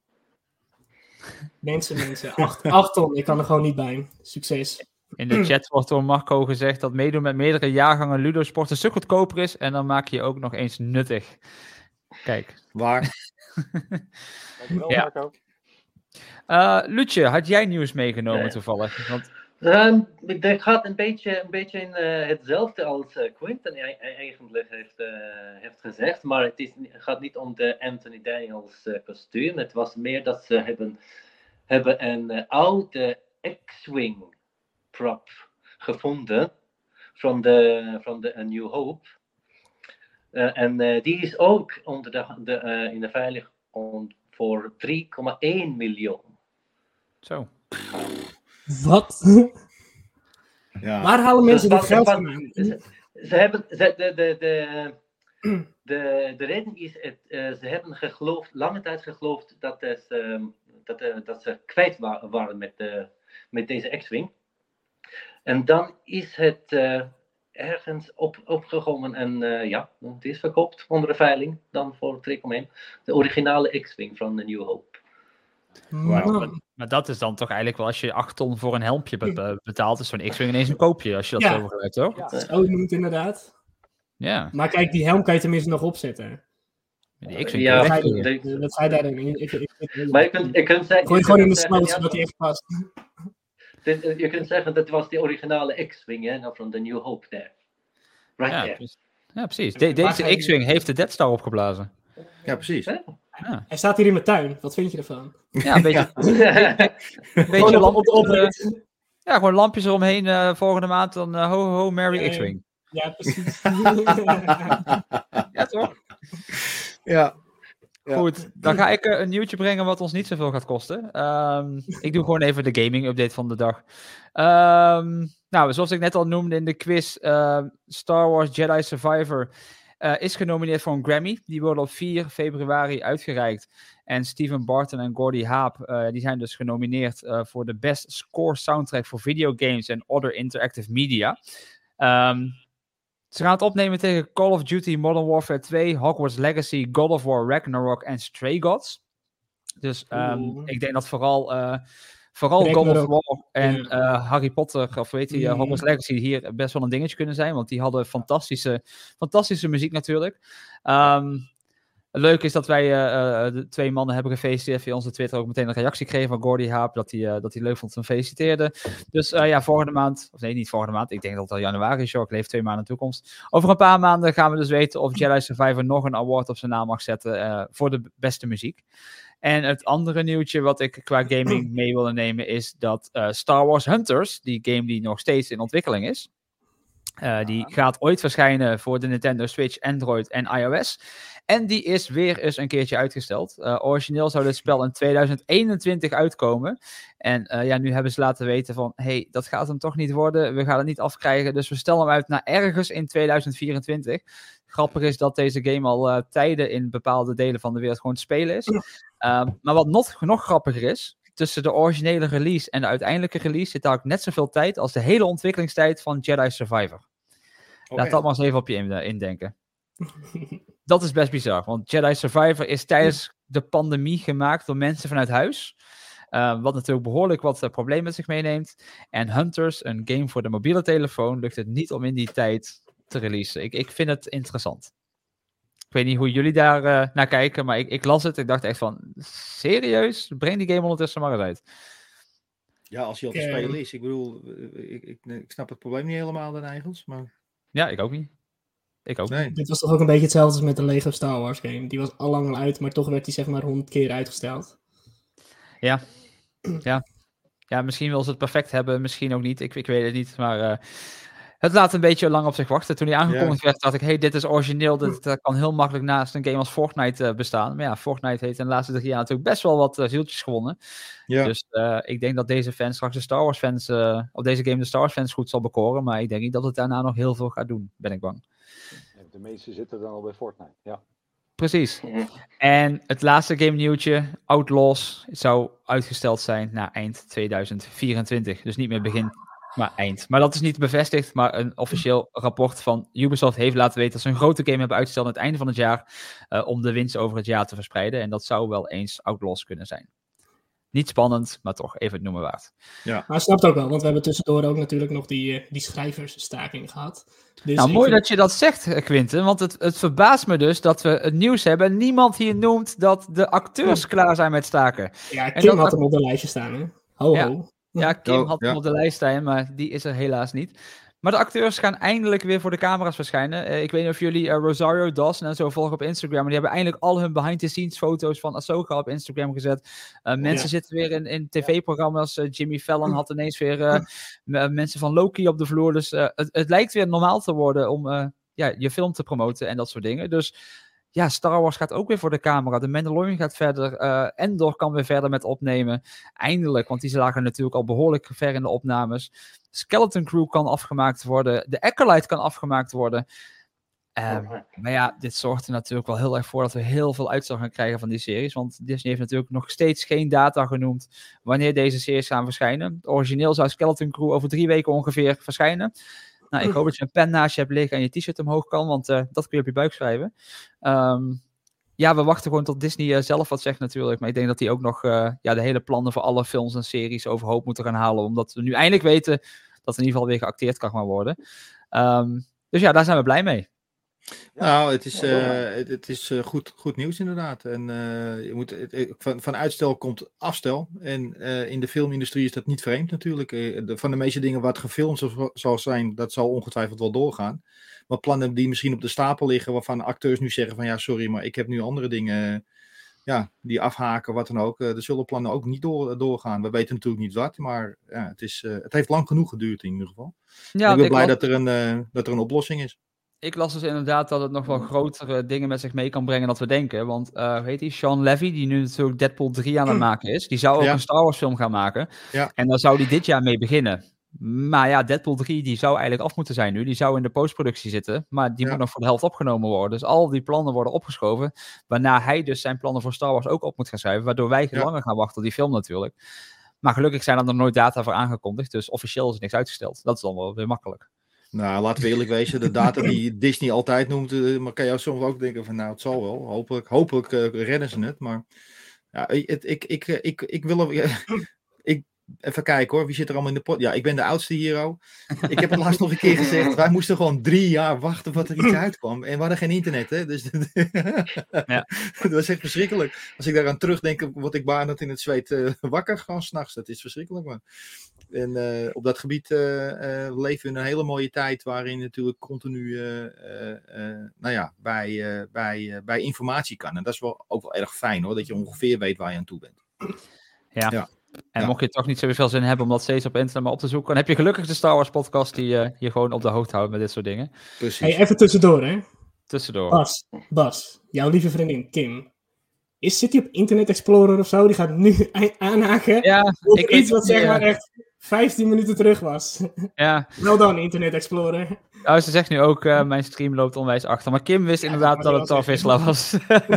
Mensen, mensen. Acht, acht ton, ik kan er gewoon niet bij. Succes.
In de chat wordt door Marco gezegd dat meedoen met meerdere jaargangen Ludosport een stuk goedkoper is. En dan maak je je ook nog eens nuttig. Kijk.
Waar?
Dankjewel,
ja.
Marco.
Uh, Lutje, had jij nieuws meegenomen
Nee.
toevallig? Want...
Um, dat gaat een beetje, een beetje in uh, hetzelfde als uh, Quinten e- eigenlijk heeft, uh, heeft gezegd, maar het is, gaat niet om de Anthony Daniels uh, kostuum. Het was meer dat ze hebben, hebben een uh, oude X-Wing prop gevonden van de, van de A New Hope. Uh, en uh, die is ook onder de, de, uh, in de veilig on, voor drie komma één miljoen.
Zo.
Wat?
Ja.
Waar halen mensen
Dus
dit
van-
geld
van-
vandaan?
Ze, ze hebben, ze, de, de, de, de, de reden is, het, uh, ze hebben geloofd, lange tijd geloofd dat, het, um, dat, uh, dat ze kwijt wa- waren met, uh, met deze X-Wing. En dan is het uh, ergens op, opgekomen en uh, ja, het is verkoopt onder de veiling, dan voor drie komma één. De originale X-Wing van The New Hope.
Wow. Maar, maar dat is dan toch eigenlijk wel als je acht ton voor een helmpje be- be- betaalt, is zo'n X-Wing ineens een koopje, als je dat
Ja.
zo begrijpt, toch?
Ja.
Dat is ook niet inderdaad.
Ja.
Maar kijk, die helm kan je tenminste nog opzetten.
Die X-Wing
Ja,
kun je
Wat
weg-
ga je doen? Wat ga je daar doen? Ik, ik, ik, ik-
Maar je kunt, je kunt zeggen,
Gooi
je
gewoon in
kunt
de
zeggen,
sloot,
ja,
zodat hij echt past.
dit- je kunt zeggen dat was die originale X-Wing, hè, nou, van The New Hope there. Right
Ja,
there.
precies. Ja, precies. De-
Waar
deze
ga je-
X-Wing heeft de Death Star opgeblazen.
Ja, precies.
Hè?
Ja,
Hij staat hier in mijn tuin. Wat vind je ervan?
ja een beetje, een beetje
Gewoon op,
lamp,
op de oprit.
ja, gewoon lampjes eromheen uh, volgende maand. Dan uh, ho, ho, ho, Mary
Ja,
X-Wing.
Ja, precies.
Ja, toch?
Ja. Ja.
Goed, dan ga ik uh, een nieuwtje brengen wat ons niet zoveel gaat kosten. Um, ik doe gewoon even de gaming update van de dag. Um, nou, zoals ik net al noemde in de quiz, uh, Star Wars Jedi Survivor uh, is genomineerd voor een Grammy. Die wordt op vier februari uitgereikt. En Steven Barton en Gordy Haap, uh, die zijn dus genomineerd uh, voor de Best Score Soundtrack voor Videogames en Other Interactive Media. Um, Ze gaan het opnemen tegen Call of Duty Modern Warfare twee, Hogwarts Legacy, God of War Ragnarok en Stray Gods. Dus um,
Oeh.
ik denk dat vooral, uh, vooral God of
Ragnarok.
War en
Ja.
uh, Harry Potter, of weet je, uh,
Mhm.
Hogwarts Legacy hier best wel een dingetje kunnen zijn. Want die hadden fantastische, fantastische muziek natuurlijk. Um, Leuk is dat wij uh, de twee mannen hebben gefeliciteerd via onze Twitter. Ook meteen een reactie kregen van Gordy Haap. Dat hij, uh, dat hij leuk vond dat ze hem feliciteerden. Dus uh, ja, volgende maand. Of nee, niet volgende maand. Ik denk dat het al januari is. Joh. Ik leef twee maanden in de toekomst. Over een paar maanden gaan we dus weten of Jedi Survivor nog een award op zijn naam mag zetten. Uh, voor de beste muziek. En het andere nieuwtje wat ik qua gaming mee wilde nemen is dat uh, Star Wars Hunters, die game die nog steeds in ontwikkeling is, uh, die gaat ooit verschijnen voor de Nintendo Switch, Android en iOS. En die is weer eens een keertje uitgesteld. Uh, origineel zou dit spel in tweeduizend eenentwintig uitkomen. En uh, ja, nu hebben ze laten weten van, hey, dat gaat hem toch niet worden. We gaan het niet afkrijgen, dus we stellen hem uit naar ergens in tweeduizend vierentwintig. Grappig is dat deze game al uh, tijden in bepaalde delen van de wereld gewoon te spelen is. Uh, maar wat nog, nog grappiger is, tussen de originele release en de uiteindelijke release zit daar ook net zoveel tijd als de hele ontwikkelingstijd van Jedi Survivor. Okay. Laat dat maar eens even op je indenken. Dat is best bizar, want Jedi Survivor is tijdens de pandemie gemaakt door mensen vanuit huis. Uh, wat natuurlijk behoorlijk wat uh, problemen met zich meeneemt. En Hunters, een game voor de mobiele telefoon, lukt het niet om in die tijd te releasen. Ik, ik vind het interessant. Ik weet niet hoe jullie daar uh, naar kijken, maar ik, ik las het. Ik dacht echt van, serieus? Breng die game ondertussen maar eens uit.
Ja, als je al te
Okay.
spelen is. Ik bedoel, ik, ik, ik snap het probleem niet helemaal dan eigenlijk, maar...
Ja, ik ook niet. Ik ook
nee.
niet.
Dit was toch ook een beetje hetzelfde als met de Lego Star Wars game. Die was al lang al uit, maar toch werd die zeg maar honderd keer uitgesteld.
Ja. Ja. Ja, misschien wil ze het perfect hebben, misschien ook niet. Ik, ik weet het niet, maar... Uh, het laat een beetje lang op zich wachten. Toen die aangekondigd ja. werd, dacht ik, hey, dit is origineel. Dit uh, kan heel makkelijk naast een game als Fortnite uh, bestaan. Maar ja, Fortnite heeft in de laatste drie jaar natuurlijk best wel wat uh, zieltjes gewonnen. Ja. Dus uh, ik denk dat deze fans straks de Star Wars fans, uh, op deze game de Star Wars fans goed zal bekoren. Maar ik denk niet dat het daarna nog heel veel gaat doen, ben ik bang.
De meeste zitten dan al bij Fortnite, ja.
Precies. En het laatste game nieuwtje, Outlaws, zou uitgesteld zijn naar eind tweeduizend vierentwintig. Dus niet meer begin, maar eind. Maar dat is niet bevestigd, maar een officieel rapport van Ubisoft heeft laten weten dat ze een grote game hebben uitgesteld aan het einde van het jaar, uh, om de winst over het jaar te verspreiden. En dat zou wel eens Outlaws kunnen zijn. Niet spannend, maar toch even het noemen waard.
Ja. Maar snapt ook wel, want we hebben tussendoor ook natuurlijk nog die, die schrijversstaking gehad. Dus
nou, mooi
vind...
dat je dat zegt, Quinten, want het, het verbaast me dus dat we het nieuws hebben en niemand hier noemt dat de acteurs klaar zijn met staken.
Ja, Kim
en dat
had hem op de lijstje staan, hè? Ho,
ja.
ho.
Ja, Kim
oh,
had hem
ja.
op de lijst staan, maar die is er helaas niet. Maar de acteurs gaan eindelijk weer voor de camera's verschijnen. Uh, ik weet niet of jullie uh, Rosario Dawson en zo volgen op Instagram, maar die hebben eindelijk al hun behind-the-scenes foto's van Ahsoka op Instagram gezet. Uh, mensen ja. zitten weer in, in tv-programma's. Uh, Jimmy Fallon had ineens weer uh, m- mensen van Loki op de vloer. Dus uh, het, het lijkt weer normaal te worden om uh, ja, je film te promoten en dat soort dingen. Dus ja, Star Wars gaat ook weer voor de camera. De Mandalorian gaat verder. Uh, Endor kan weer verder met opnemen. Eindelijk, want die lagen natuurlijk al behoorlijk ver in de opnames. Skeleton Crew kan afgemaakt worden. De Acolyte kan afgemaakt worden. Uh, oh, maar ja, dit zorgt er natuurlijk wel heel erg voor dat we heel veel uitstel gaan krijgen van die series. Want Disney heeft natuurlijk nog steeds geen data genoemd wanneer deze series gaan verschijnen. Het origineel zou Skeleton Crew over drie weken ongeveer verschijnen. Nou, ik hoop dat je een pen naast je hebt liggen en je t-shirt omhoog kan, want uh, dat kun je op je buik schrijven. Um, ja, we wachten gewoon tot Disney uh, zelf wat zegt natuurlijk. Maar ik denk dat die ook nog uh, ja, de hele plannen voor alle films en series overhoop moeten gaan halen. Omdat we nu eindelijk weten dat er in ieder geval weer geacteerd kan gaan worden. Um, dus ja, daar zijn we blij mee.
Ja. Nou, het is, uh, het, het is uh, goed, goed nieuws inderdaad. En uh, je moet, het, van, van uitstel komt afstel. En uh, in de filmindustrie is dat niet vreemd natuurlijk. Uh, de, van de meeste dingen wat gefilmd zal zijn, dat zal ongetwijfeld wel doorgaan. Maar plannen die misschien op de stapel liggen, waarvan acteurs nu zeggen van ja, sorry, maar ik heb nu andere dingen ja, die afhaken, wat dan ook. Uh, er zullen plannen ook niet door, doorgaan. We weten natuurlijk niet wat, maar ja, het, is, uh, het heeft lang genoeg geduurd in ieder geval. Ja, ik ben blij dat er, een, uh, dat er een oplossing is.
Ik las dus inderdaad dat het nog wel grotere dingen met zich mee kan brengen dan we denken. Want, uh, hoe heet die? Sean Levy, die nu natuurlijk Deadpool drie aan het maken is. Die zou ook ja. een Star Wars film gaan maken. Ja. En daar zou die dit jaar mee beginnen. Maar ja, Deadpool drie, die zou eigenlijk af moeten zijn nu. Die zou in de postproductie zitten. Maar die ja. moet nog voor de helft opgenomen worden. Dus al die plannen worden opgeschoven. Waarna hij dus zijn plannen voor Star Wars ook op moet gaan schrijven. Waardoor wij ja. langer gaan wachten op die film natuurlijk. Maar gelukkig zijn er nog nooit data voor aangekondigd. Dus officieel is er niks uitgesteld. Dat is dan wel weer makkelijk.
Nou, laten we eerlijk wezen, de data die Disney altijd noemt, uh, maar kan jou soms ook denken van, nou, het zal wel. Hopelijk, hopelijk uh, redden ze het, maar ja, het, ik, ik, ik, ik, ik wil uh, ik, even kijken hoor, wie zit er allemaal in de pot? Ja, ik ben de oudste hier. Ik heb het laatst nog een keer gezegd, wij moesten gewoon drie jaar wachten voordat er iets uitkwam. En we hadden geen internet, hè. Dus ja. Dat was echt verschrikkelijk. Als ik daaraan terugdenk, word ik baanend in het zweet uh, wakker, gewoon s'nachts. Dat is verschrikkelijk, maar En uh, op dat gebied uh, uh, leven we in een hele mooie tijd waarin natuurlijk continu uh, uh, uh, nou ja, bij, uh, bij, uh, bij informatie kan. En dat is wel, ook wel erg fijn hoor, dat je ongeveer weet waar je aan toe bent.
Ja.
ja.
En
ja.
mocht je toch niet zoveel zin hebben om dat steeds op internet maar op te zoeken, dan heb je gelukkig de Star Wars podcast die uh, je gewoon op de hoogte houdt met dit soort dingen.
Precies.
Hey, even tussendoor hè.
Tussendoor.
Bas, Bas, jouw lieve vriendin Kim. Is, zit hij op Internet Explorer of zo? Die gaat nu aanhaken
ja,
op
ik
iets wat zeg
ja.
maar echt vijftien minuten terug was.
Ja.
Wel dan Internet Explorer.
Nou, ze zegt nu ook, uh, mijn stream loopt onwijs achter. Maar Kim wist ja, inderdaad dat, dat het Tarvisla was.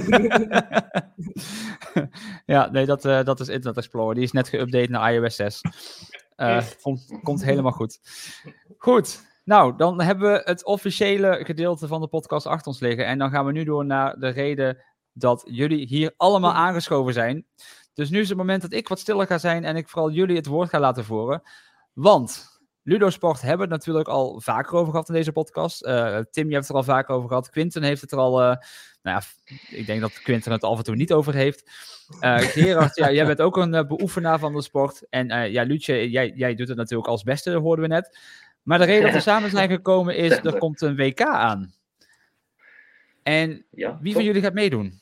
Ja, nee, dat, uh, dat is Internet Explorer. Die is net geüpdate naar i O S zes. Uh, komt, komt helemaal goed. Goed. Nou, dan hebben we het officiële gedeelte van de podcast achter ons liggen. En dan gaan we nu door naar de reden dat jullie hier allemaal aangeschoven zijn. Dus nu is het moment dat ik wat stiller ga zijn en ik vooral jullie het woord ga laten voeren. Want Ludosport hebben we het natuurlijk al vaker over gehad in deze podcast. Uh, Tim, je hebt het er al vaker over gehad. Quinten heeft het er al... Uh, nou ja, ik denk dat Quinten het af en toe niet over heeft. Uh, Gerard, ja, jij bent ook een uh, beoefenaar van de sport. En uh, ja, Luutje, jij, jij doet het natuurlijk als beste, hoorden we net. Maar de reden dat we samen zijn gekomen is, er komt een W K aan. En
ja,
wie van jullie gaat meedoen?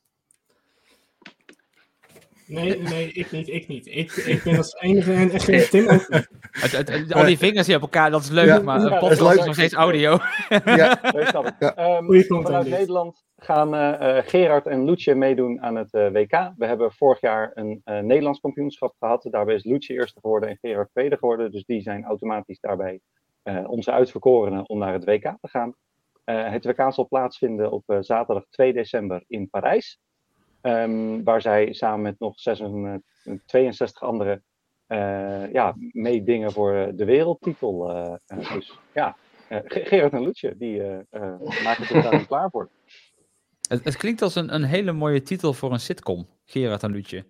Nee, nee, ik niet, ik niet. Ik, ik ben als enige en echt Tim ook niet.
Het, het, het, al die vingers hier op elkaar, dat is leuk, ja, maar een ja, podcast is, is nog steeds audio.
Ja, dat snap ik. Ja. Um, vanuit Nederland gaan uh, Gerard en Loetje meedoen aan het uh, W K. We hebben vorig jaar een uh, Nederlands kampioenschap gehad. Daarbij is Loetje eerste geworden en Gerard tweede geworden. Dus die zijn automatisch daarbij uh, onze uitverkorenen om naar het W K te gaan. Uh, het W K zal plaatsvinden op uh, zaterdag twee december in Parijs. Um, waar zij samen met nog tweeënzestig andere uh, ja, meedingen voor de wereldtitel. Uh, uh, dus ja, uh, Gerard en Loetje, die uh, uh, maken zich daar klaar voor.
Het, het klinkt als een, een hele mooie titel voor een sitcom, Gerard en Loetje.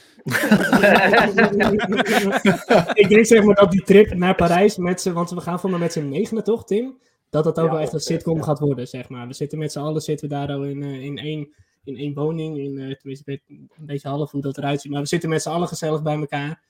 Ik denk zeg maar dat die trip naar Parijs met z'n, want we gaan voor me met z'n negenen toch, Tim? Dat het ook ja, wel echt een sitcom ja. gaat worden, zeg maar. We zitten met z'n allen zitten we daar al in, uh, in één... in één woning, in, uh, tenminste een beetje half hoe dat eruit ziet, maar we zitten met z'n allen gezellig bij elkaar.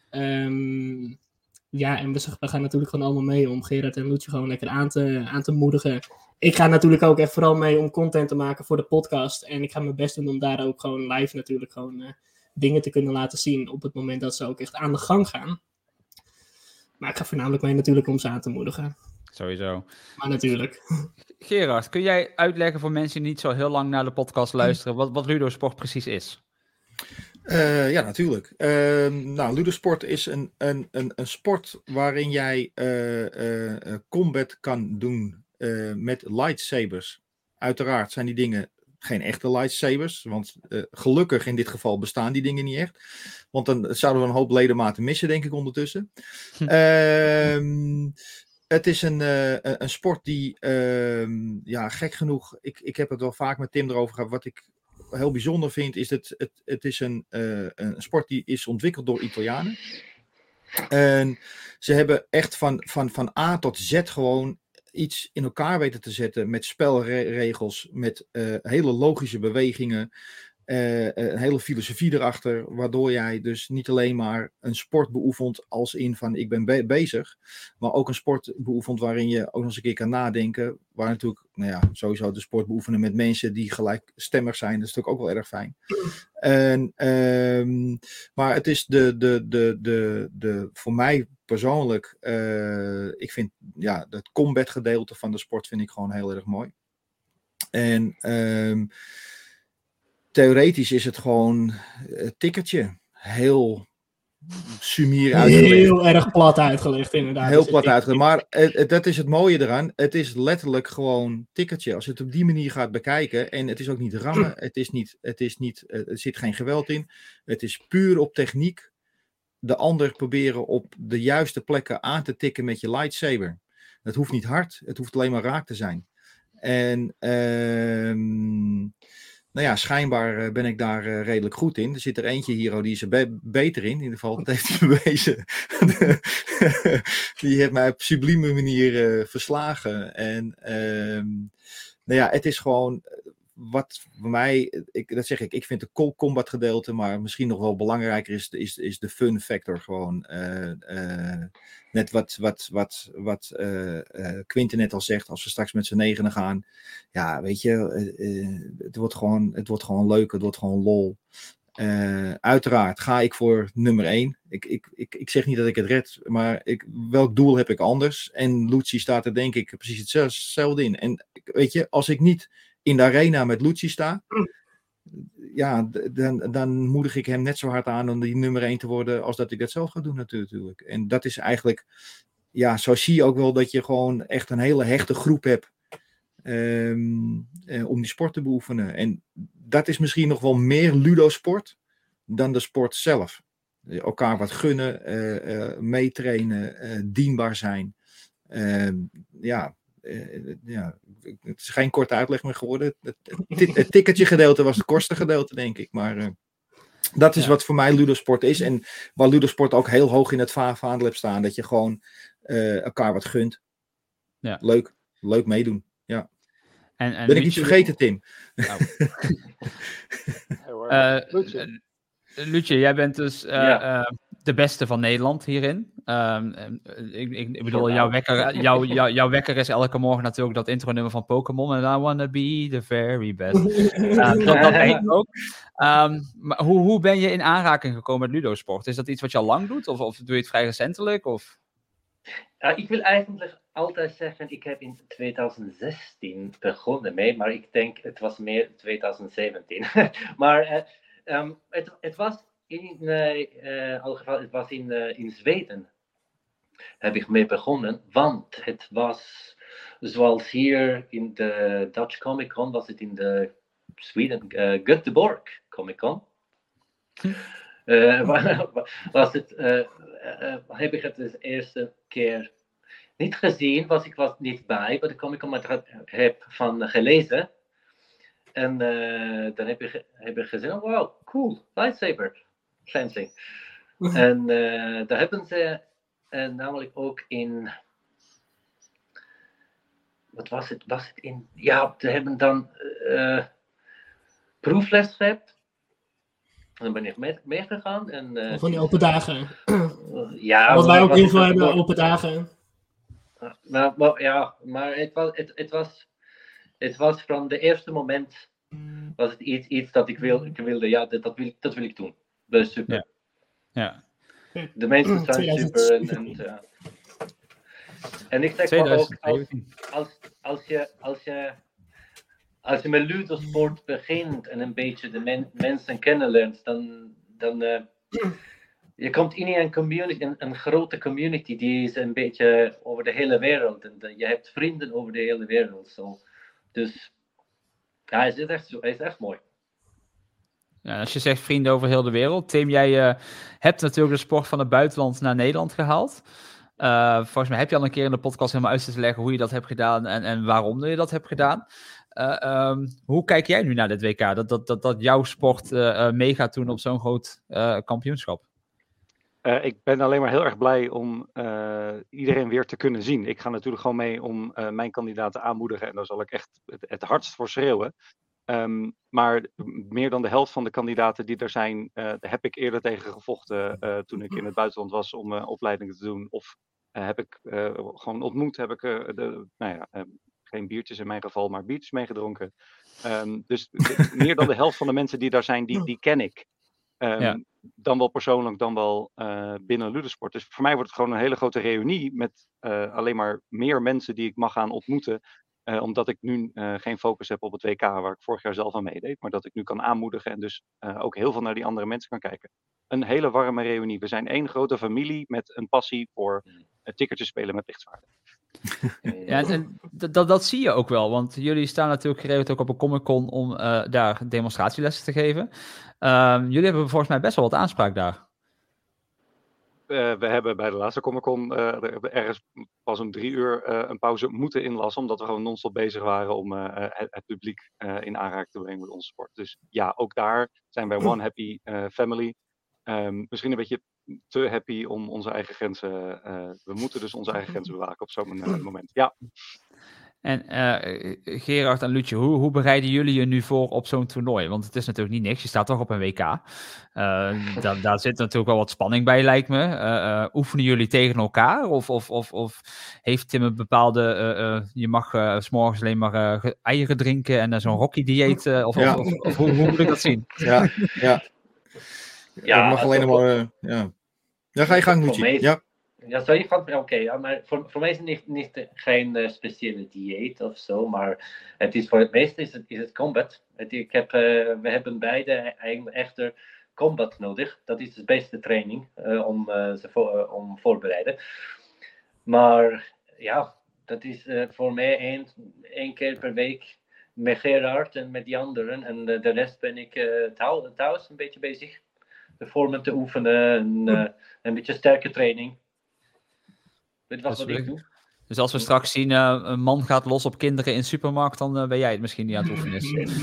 Um, ja, en we, we gaan natuurlijk gewoon allemaal mee om Gerard en Loetje gewoon lekker aan te, aan te moedigen. Ik ga natuurlijk ook echt vooral mee om content te maken voor de podcast en ik ga mijn best doen om daar ook gewoon live natuurlijk gewoon uh, dingen te kunnen laten zien op het moment dat ze ook echt aan de gang gaan. Maar ik ga voornamelijk mee natuurlijk om ze aan te moedigen.
Sowieso.
Maar natuurlijk.
Gerard, kun jij uitleggen voor mensen die niet zo heel lang naar de podcast luisteren, wat, wat Ludosport precies is?
Uh, ja, natuurlijk. Uh, nou, Ludosport is een, een, een, een sport waarin jij uh, uh, combat kan doen uh, met lightsabers. Uiteraard zijn die dingen geen echte lightsabers, want uh, gelukkig in dit geval bestaan die dingen niet echt. Want dan zouden we een hoop ledematen missen, denk ik, ondertussen. Uh, Het is een, uh, een sport die, uh, ja, gek genoeg, ik, ik heb het wel vaak met Tim erover gehad. Wat ik heel bijzonder vind, is dat het, het is een, uh, een sport die is ontwikkeld door Italianen. En ze hebben echt van, van, van A tot Z gewoon iets in elkaar weten te zetten met spelregels, met uh, hele logische bewegingen. Uh, een hele filosofie erachter, waardoor jij dus niet alleen maar een sport beoefent als in van ik ben be- bezig, maar ook een sport beoefent waarin je ook nog eens een keer kan nadenken, waar natuurlijk, nou ja, sowieso de sport beoefenen met mensen die gelijkstemmig zijn, dat is natuurlijk ook wel erg fijn. En, um, maar het is de, de, de, de, de voor mij persoonlijk, uh, ik vind, ja, het combat gedeelte van de sport vind ik gewoon heel erg mooi. En um, theoretisch is het gewoon een tikkertje. Heel sumier uitgelegd.
Heel erg plat uitgelegd, inderdaad.
Heel plat uitgelegd. Maar het, het, dat is het mooie eraan. Het is letterlijk gewoon tikkertje. Als je het op die manier gaat bekijken. En het is ook niet rammen. Het is niet, het is niet, er zit geen geweld in. Het is puur op techniek. De ander proberen op de juiste plekken aan te tikken met je lightsaber. Het hoeft niet hard. Het hoeft alleen maar raak te zijn. En... Um, Nou ja, schijnbaar ben ik daar uh, redelijk goed in. Er zit er eentje hier, oh, die is er be- beter in. In ieder geval, dat heeft hij bewezen. Die heeft mij op sublieme manier uh, verslagen. En uh, nou ja, het is gewoon... wat voor mij, ik, dat zeg ik, ik vind de combat gedeelte, maar misschien nog wel belangrijker is, is, is de fun factor gewoon. Uh, uh, net wat, wat, wat, wat uh, uh, Quinten net al zegt, als we straks met z'n negenen gaan. Ja, weet je, uh, uh, het, wordt gewoon, het wordt gewoon leuk, het wordt gewoon lol. Uh, uiteraard ga ik voor nummer één. Ik, ik, ik, ik zeg niet dat ik het red, maar ik, welk doel heb ik anders? En Lucci staat er denk ik precies hetzelfde in. En weet je, als ik niet in de arena met Lucci sta, ja, dan, dan moedig ik hem net zo hard aan om die nummer één te worden als dat ik dat zelf ga doen natuurlijk. En dat is eigenlijk, ja, zo zie je ook wel dat je gewoon echt een hele hechte groep hebt um, uh, om die sport te beoefenen. En dat is misschien nog wel meer ludosport dan de sport zelf. Elkaar wat gunnen, uh, uh, meetrainen, uh, dienbaar zijn. Uh, ja, uh, ja, het is geen korte uitleg meer geworden. Het, het, het ticketje gedeelte was het kortste gedeelte, denk ik. Maar uh, dat is ja. wat voor mij ludosport is. En waar ludosport ook heel hoog in het va- vaandel heeft staan. Dat je gewoon uh, elkaar wat gunt.
Ja.
Leuk, leuk meedoen. Ja.
En, en
ben ik iets vergeten, Tim?
Nou. uh, Lucci, jij bent dus uh, ja. uh, de beste van Nederland hierin. Um, ik, ik, ik bedoel, jouw wekker, jou, jou, jouw wekker is elke morgen natuurlijk dat intro-nummer van Pokémon. En I wanna be the very best. uh, dat, dat ben ik ook. Um, maar hoe, hoe ben je in aanraking gekomen met ludosport? Is dat iets wat je al lang doet? Of, of doe je het vrij recentelijk? Of...
Uh, ik wil eigenlijk altijd zeggen, ik heb in twintig zestien begonnen mee, maar ik denk het was meer twintig zeventien. maar uh, um, het, het was in uh, uh, al geval, het was in, uh, in Zweden heb ik mee begonnen, want het was zoals hier in de Dutch Comic Con was het in de Sweden uh, Göteborg Comic Con. Uh, was het, uh, uh, heb ik het de eerste keer niet gezien, was ik was niet bij bij de Comic Con, maar ik heb van gelezen. En uh, dan heb ik, heb ik gezien, oh wow, cool, lightsaber fencing. en uh, daar hebben ze uh, namelijk ook in, wat was het, was het in, ja, ze hebben dan uh, proefles gehad. En dan ben ik mee, meegegaan. En, uh,
van die open dagen.
Uh, ja.
Wat wij ook heel veel hebben,
voor...
open dagen.
Uh, maar, maar, ja, maar het was, het, het was, het was van de eerste moment, was het iets, iets dat ik, wil, ik wilde, ja, dat, dat, wil, dat wil ik doen. Dus super.
Ja. ja.
De mensen zijn super. En, en, ja. en ik zeg maar ook, als, als, als je, als je Als je met ludosport begint en een beetje de men, mensen kennen leert, dan, dan uh, je komt in een community, een, een grote community die is een beetje over de hele wereld. En de, je hebt vrienden over de hele wereld. So. Dus ja, hij is echt, hij is echt mooi.
Ja, als je zegt vrienden over heel de wereld. Tim, jij uh, hebt natuurlijk de sport van het buitenland naar Nederland gehaald. Uh, volgens mij heb je al een keer in de podcast helemaal uit te leggen hoe je dat hebt gedaan en, en waarom je dat hebt gedaan. Uh, um, hoe kijk jij nu naar dit W K? Dat, dat, dat, dat jouw sport uh, uh, mee gaat doen op zo'n groot uh, kampioenschap?
Uh, ik ben alleen maar heel erg blij om uh, iedereen weer te kunnen zien. Ik ga natuurlijk gewoon mee om uh, mijn kandidaten aanmoedigen. En daar zal ik echt het, het hardst voor schreeuwen. Um, maar meer dan de helft van de kandidaten die er zijn, uh, daar heb ik eerder tegen gevochten uh, toen ik in het buitenland was om uh, opleidingen te doen. Of uh, heb ik uh, gewoon ontmoet, heb ik uh, de, nou ja, uh, geen biertjes in mijn geval, maar biertjes meegedronken. Um, dus de, meer dan de helft van de mensen die daar zijn, die, die ken ik. Um, ja. Dan wel persoonlijk, dan wel uh, binnen ludosport. Dus voor mij wordt het gewoon een hele grote reunie met uh, alleen maar meer mensen die ik mag gaan ontmoeten. Uh, omdat ik nu uh, geen focus heb op het W K waar ik vorig jaar zelf aan meedeed. Maar dat ik nu kan aanmoedigen en dus uh, ook heel veel naar die andere mensen kan kijken. Een hele warme reunie. We zijn één grote familie met een passie voor uh, tikkertjes spelen met lichtzwaarden.
Ja, en d- dat, dat zie je ook wel, want jullie staan natuurlijk geregeld ook op een Comic-Con om uh, daar demonstratielessen te geven. Uh, jullie hebben volgens mij best wel wat aanspraak daar.
Uh, we hebben bij de laatste Comic-Con uh, ergens pas om drie uur uh, een pauze moeten inlassen, omdat we gewoon non-stop bezig waren om uh, het, het publiek uh, in aanraking te brengen met onze sport. Dus ja, ook daar zijn wij one happy uh, family. Um, misschien een beetje te happy om onze eigen grenzen. Uh, we moeten dus onze eigen grenzen bewaken op zo'n uh, moment. Ja.
En uh, Gerard en Lutje, hoe, hoe bereiden jullie je nu voor op zo'n toernooi? Want het is natuurlijk niet niks, je staat toch op een W K. Uh, da- daar zit natuurlijk wel wat spanning bij, lijkt me. Uh, uh, oefenen jullie tegen elkaar? Of, of, of, of heeft Tim een bepaalde... Uh, uh, je mag uh, 's morgens alleen maar uh, eieren drinken en uh, zo'n Rocky-dieet? Uh, of,
Ja.
of, of, of hoe, hoe moet ik dat zien?
Ja, ja.
Ja,
Je mag alleen
also,
maar... Uh, ja. ja, ga je gang,
voor
Luigi.
mij is-
Ja.
Ja, zou je gaan? Oké, okay, ja, maar voor, voor mij is het niet, niet, geen uh, speciale dieet of zo, maar het is voor het meeste is het, is het combat. Het, ik heb, uh, we hebben beide eigenlijk echter combat nodig. Dat is de beste training uh, om uh, ze voor, uh, om voorbereiden. Maar ja, dat is uh, voor mij één, één keer per week met Gerard en met die anderen. En uh, de rest ben ik uh, thuis een beetje bezig. De vormen te oefenen en uh, een beetje sterke training. Weet je wat, wat ik doe?
Dus als we straks zien, uh, een man gaat los op kinderen in de supermarkt, dan uh, ben jij het misschien niet aan het oefenen.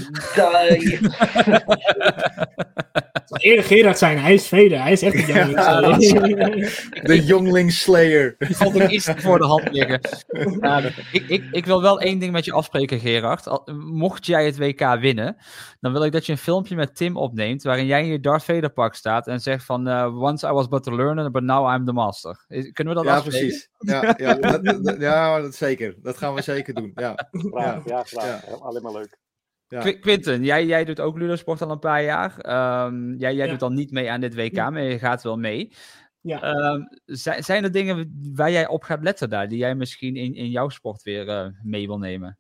Het zal eerder Gerard zijn, hij is Vader, hij is echt een jongeling.
Ja, de Youngling Slayer.
Ik vond ook iets voor de hand liggen. Uh, ik, ik, ik wil wel één ding met je afspreken, Gerard. Al, mocht jij het W K winnen, dan wil ik dat je een filmpje met Tim opneemt, waarin jij in je Darth Vader pak staat en zegt van, uh, once I was but a learner, but now I'm the master. Kunnen we dat
ja,
afspreken?
Precies. Ja, ja, dat, dat, ja, dat zeker. Dat gaan we zeker doen. Ja,
Graag, ja,
ja,
graag. Ja. Alleen maar leuk.
Ja.
Qu- Quinten, jij, jij doet ook Ludosport al een paar jaar. Um, jij jij
Ja.
doet dan niet mee aan dit W K,
Ja.
maar je gaat wel mee.
Ja.
Um, z- zijn er dingen waar jij op gaat letten daar, die jij misschien in, in jouw sport weer uh, mee wil nemen?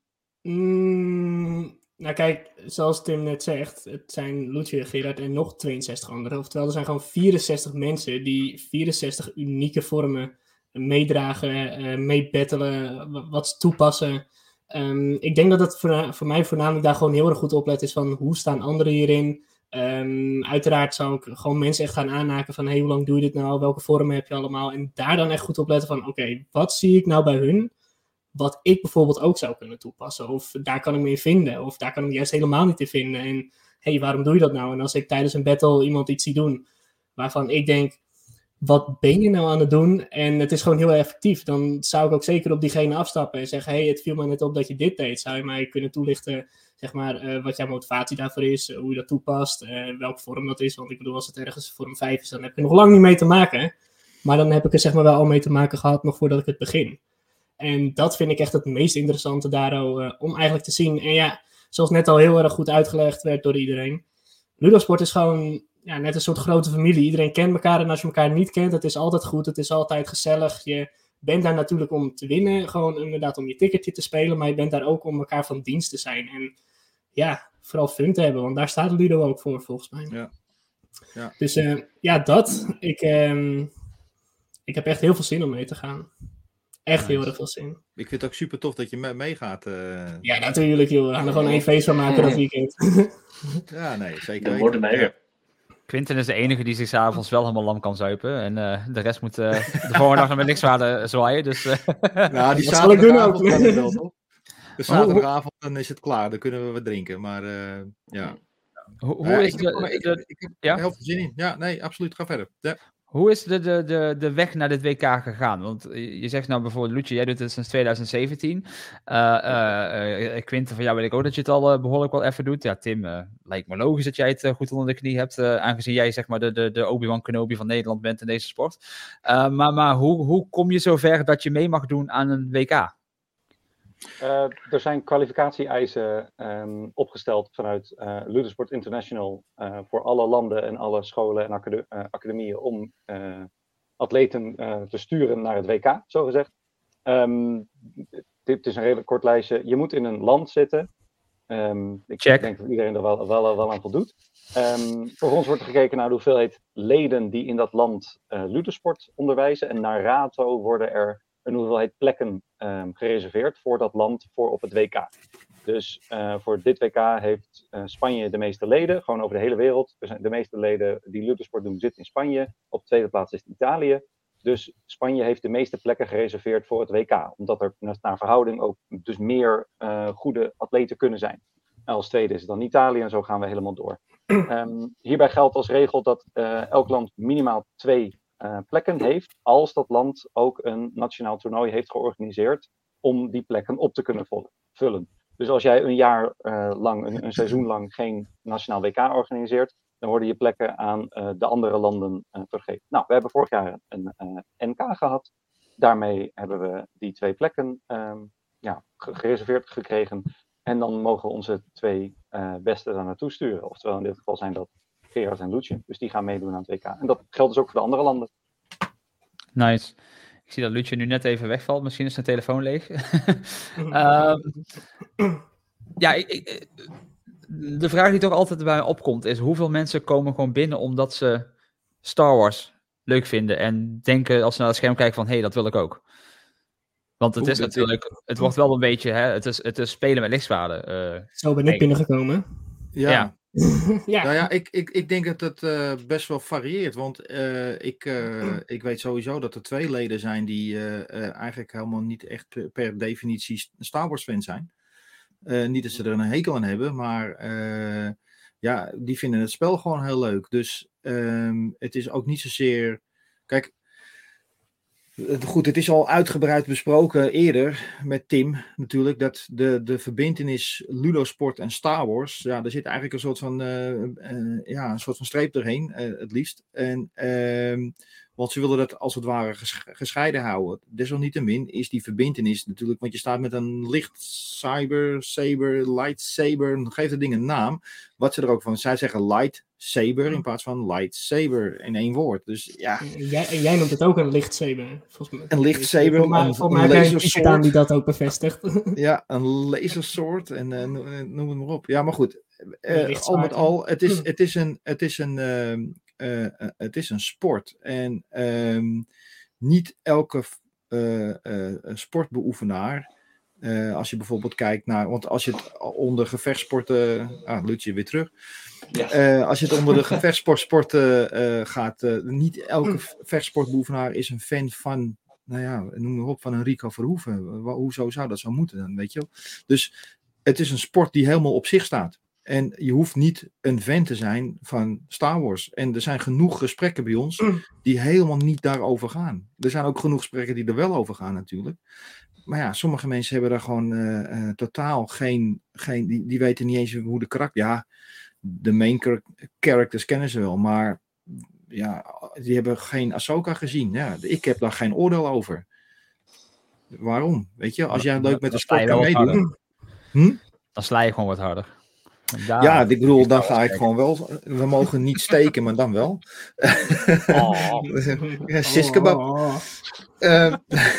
Mm, nou kijk, zoals Tim net zegt, het zijn Lutje, Gerard en nog tweeënzestig anderen. Oftewel, er zijn gewoon vierenzestig mensen die vierenzestig unieke vormen meedragen, uh, meebattelen, w- wat toepassen. Um, ik denk dat het voor, voor mij voornamelijk daar gewoon heel erg goed oplet is van hoe staan anderen hierin. Um, uiteraard zou ik gewoon mensen echt gaan aanhaken van hey, hoe lang doe je dit nou, welke vormen heb je allemaal. En daar dan echt goed op letten van oké, okay, wat zie ik nou bij hun, wat ik bijvoorbeeld ook zou kunnen toepassen. Of daar kan ik me in vinden, of daar kan ik me juist helemaal niet in vinden. En hey, waarom doe je dat nou? En als ik tijdens een battle iemand iets zie doen waarvan ik denk, wat ben je nou aan het doen? En het is gewoon heel effectief. Dan zou ik ook zeker op diegene afstappen en zeggen, hey, het viel me net op dat je dit deed. Zou je mij kunnen toelichten, zeg maar, uh, wat jouw motivatie daarvoor is, uh, hoe je dat toepast, uh, welke vorm dat is? Want ik bedoel, als het ergens vorm vijf is, dan heb je er nog lang niet mee te maken. Maar dan heb ik er zeg maar wel al mee te maken gehad, nog voordat ik het begin. En dat vind ik echt het meest interessante daar, uh, om eigenlijk te zien. En ja, zoals net al heel erg goed uitgelegd werd door iedereen. Ludosport is gewoon ja, net een soort grote familie. Iedereen kent elkaar en als je elkaar niet kent, het is altijd goed, het is altijd gezellig. Je bent daar natuurlijk om te winnen, gewoon inderdaad om je ticketje te spelen, maar je bent daar ook om elkaar van dienst te zijn. En ja, vooral fun te hebben, want daar staat Ludo ook voor, volgens mij.
Ja. Ja.
Dus uh, ja, dat. Ik, um, ik heb echt heel veel zin om mee te gaan. Echt
Nice.
heel erg veel zin.
Ik vind het ook super tof dat je me- meegaat. Uh...
Ja, natuurlijk joh. We gaan er gewoon één feest van maken dat weekend.
Ja, nee, zeker.
Dat wordt mij weer.
Quinten is de enige die zich 's avonds wel helemaal lam kan zuipen. En uh, de rest moet uh, de volgende dag nog met niks waarde zwaaien. Dus, uh...
Nou, die
dat zal ik doen ook.
zaterdagavond wel, toch? De zaterdagavond dan is het klaar. Dan kunnen we wat drinken. Maar uh, ja.
Hoe, hoe
uh,
is
ik
de...
heb, ik,
de
ik heb
ja?
heel veel zin in. Ja, nee, absoluut. Ga verder. Ja.
Hoe is de, de, de, de weg naar dit W K gegaan? Want je zegt nou bijvoorbeeld, Lutje, jij doet het sinds twintig zeventien. Uh, uh, uh, Quinten, van jou weet ik ook dat je het al uh, behoorlijk wel even doet. Ja, Tim, uh, lijkt me logisch dat jij het uh, goed onder de knie hebt, uh, aangezien jij zeg maar de, de, de Obi-Wan Kenobi van Nederland bent in deze sport. Uh, maar maar hoe, hoe kom je zover dat je mee mag doen aan een W K?
Uh, er zijn kwalificatie-eisen um, opgesteld vanuit uh, Ludosport International uh, voor alle landen en alle scholen en acad- uh, academieën om uh, atleten uh, te sturen naar het W K, zogezegd. Um, dit is een redelijk kort lijstje. Je moet in een land zitten. Um, ik
Check.
denk dat iedereen er wel, wel, wel aan voldoet. Um, vervolgens wordt er gekeken naar de hoeveelheid leden die in dat land uh, Ludosport onderwijzen. En naar rato worden er een hoeveelheid plekken um, gereserveerd voor dat land voor op het W K. Dus uh, voor dit W K heeft uh, Spanje de meeste leden, gewoon over de hele wereld. Dus de meeste leden die Ludosport doen zitten in Spanje. Op de tweede plaats is het Italië. Dus Spanje heeft de meeste plekken gereserveerd voor het W K. Omdat er naar verhouding ook dus meer uh, goede atleten kunnen zijn. En als tweede is het dan Italië en zo gaan we helemaal door. Um, hierbij geldt als regel dat uh, elk land minimaal twee Uh, plekken heeft, als dat land ook een nationaal toernooi heeft georganiseerd om die plekken op te kunnen vullen. Dus als jij een jaar uh, lang, een, een seizoen lang geen nationaal W K organiseert, dan worden je plekken aan uh, de andere landen uh, vergeven. Nou, we hebben vorig jaar een uh, N K gehad. Daarmee hebben we die twee plekken um, ja, gereserveerd gekregen. En dan mogen onze twee uh, beste daar naartoe sturen. Oftewel in dit geval zijn dat Gerard en Lucien. Dus die gaan meedoen aan het W K. En dat geldt dus ook voor de andere landen.
Nice. Ik zie dat Lucien nu net even wegvalt. Misschien is zijn telefoon leeg. um, ja, ik, ik, de vraag die toch altijd bij mij opkomt is: hoeveel mensen komen gewoon binnen omdat ze Star Wars leuk vinden en denken als ze naar het scherm kijken van hé, hey, dat wil ik ook. Want het Oeh, is natuurlijk, het wordt wel een beetje, hè, het is, het is spelen met lichtzwaarden. Uh,
Zo ben ik binnengekomen.
Ja.
ja.
ja. Nou ja, ik, ik, ik denk dat het uh, best wel varieert. Want uh, ik, uh, ik weet sowieso dat er twee leden zijn die uh, uh, eigenlijk helemaal niet echt per, per definitie Star Wars fan zijn. Uh, niet dat ze er een hekel aan hebben, maar uh, ja, die vinden het spel gewoon heel leuk. Dus um, het is ook niet zozeer... Kijk, goed, het is al uitgebreid besproken eerder met Tim natuurlijk, dat de, de verbintenis Ludosport en Star Wars, ja, daar zit eigenlijk een soort van, uh, uh, ja, een soort van streep doorheen, uh, het liefst. En, uh, want ze willen dat als het ware gescheiden houden. Desalniettemin is die verbintenis natuurlijk, want je staat met een lichtsaber, saber, lightsaber, geef dat ding een naam. Wat ze er ook van, zij zeggen lightsaber in plaats van lightsaber in één woord. Dus ja.
Jij, jij noemt het ook een lichtsaber. Volgens mij.
Een lichtsaber,
voor mij,
een,
voor mij een lasersoort die dat ook bevestigt.
Ja, een lasersoort en uh, noem het maar op. Ja, maar goed. Uh, al met al, het is, het is een, het is een, uh, uh, uh, het is een sport en um, niet elke uh, uh, sportbeoefenaar. Uh, als je bijvoorbeeld kijkt naar, want als je het onder gevechtssporten, ah, Lutje weer terug. Yes. Uh, als je het onder de gevechtssporten uh, gaat, uh, niet elke vechtsportbeoefenaar is een fan van, nou ja, noem maar op, van een Rico Verhoeven. Hoezo zou dat zo moeten dan, weet je wel? Dus het is een sport die helemaal op zich staat. En je hoeft niet een fan te zijn van Star Wars. En er zijn genoeg gesprekken bij ons die helemaal niet daarover gaan. Er zijn ook genoeg gesprekken die er wel over gaan natuurlijk. Maar ja, sommige mensen hebben daar gewoon uh, uh, totaal geen... geen die, die weten niet eens hoe de karakter... Ja, de main characters kennen ze wel, maar ja, die hebben geen Ahsoka gezien. Ja, ik heb daar geen oordeel over. Waarom? Weet je, als jij leuk met de sport kan meedoen... Hm?
Dan sla je gewoon wat harder.
Daar, ja, ik bedoel, dan ga ik gewoon wel... We mogen niet steken, maar dan wel. Oh. Ja, Siskebab. Oh. Uh,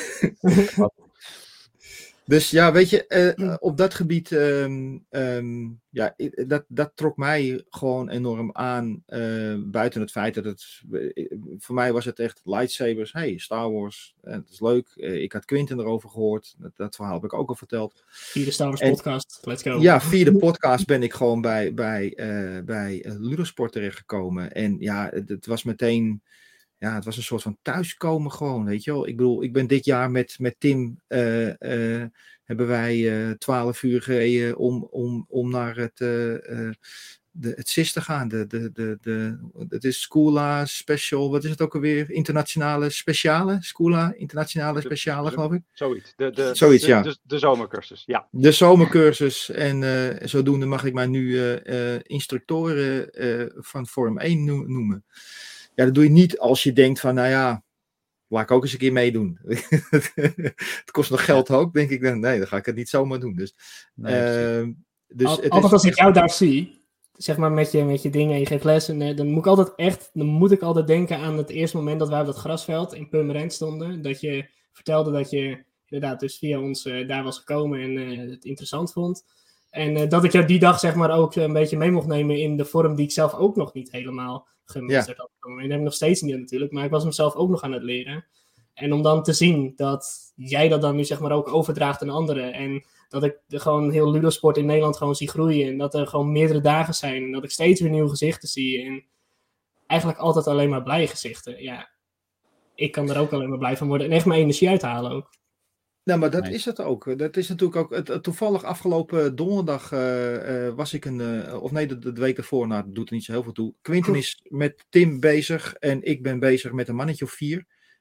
Dus ja, weet je, uh, op dat gebied, um, um, ja, dat, dat trok mij gewoon enorm aan. Uh, buiten het feit dat het, uh, voor mij was het echt lightsabers. Hey, Star Wars, uh, dat is leuk. Uh, ik had Quinten erover gehoord, dat, dat verhaal heb ik ook al verteld.
Vierde Star Wars en, podcast, let's go.
Ja, via de podcast ben ik gewoon bij, bij, uh, bij uh, Ludosport terechtgekomen. En ja, het, het was meteen... Ja, het was een soort van thuiskomen gewoon, weet je wel. Ik bedoel, ik ben dit jaar met, met Tim, uh, uh, hebben wij twaalf uh, uur gereden om, om, om naar het, uh, uh, de, het S I S te gaan. De, de, de, de, het is Scula Special, wat is het ook alweer? Internationale Speciale? Scula Internationale Speciale, geloof ik.
Zoiets, de, de,
Zoiets
de,
ja.
De, de zomercursus, ja.
De zomercursus en uh, zodoende mag ik mij nu uh, uh, instructoren uh, van Vorm één no- noemen. Ja, dat doe je niet als je denkt van, nou ja, laat ik ook eens een keer meedoen. Het kost nog geld ook, denk ik dan. Nee, dan ga ik het niet zomaar doen. Dus,
nee, uh,
dus
Al,
het
altijd
is,
als ik jou daar zie, zeg maar met je, met je dingen en je geeft les, en, dan moet ik altijd echt, dan moet ik altijd denken aan het eerste moment dat wij op dat grasveld in Purmerend stonden. Dat je vertelde dat je inderdaad dus via ons uh, daar was gekomen en uh, het interessant vond. En uh, dat ik jou die dag zeg maar ook een beetje mee mocht nemen in de vorm die ik zelf ook nog niet helemaal gemasterd had. En dat heb ik nog steeds niet natuurlijk, maar ik was mezelf ook nog aan het leren. En om dan te zien dat jij dat dan nu zeg maar ook overdraagt aan anderen. En dat ik de, gewoon heel Ludosport in Nederland gewoon zie groeien. En dat er gewoon meerdere dagen zijn. En dat ik steeds weer nieuwe gezichten zie. En eigenlijk altijd alleen maar blije gezichten. Ja, ik kan er ook alleen maar blij van worden. En echt mijn energie uithalen ook.
Nou, maar dat nee. is het ook. Dat is natuurlijk ook. Het, toevallig afgelopen donderdag uh, uh, was ik een. Uh, of nee, de, de week ervoor. Nou, dat doet er niet zo heel veel toe. Quinten is met Tim bezig. En ik ben bezig met een mannetje of vier.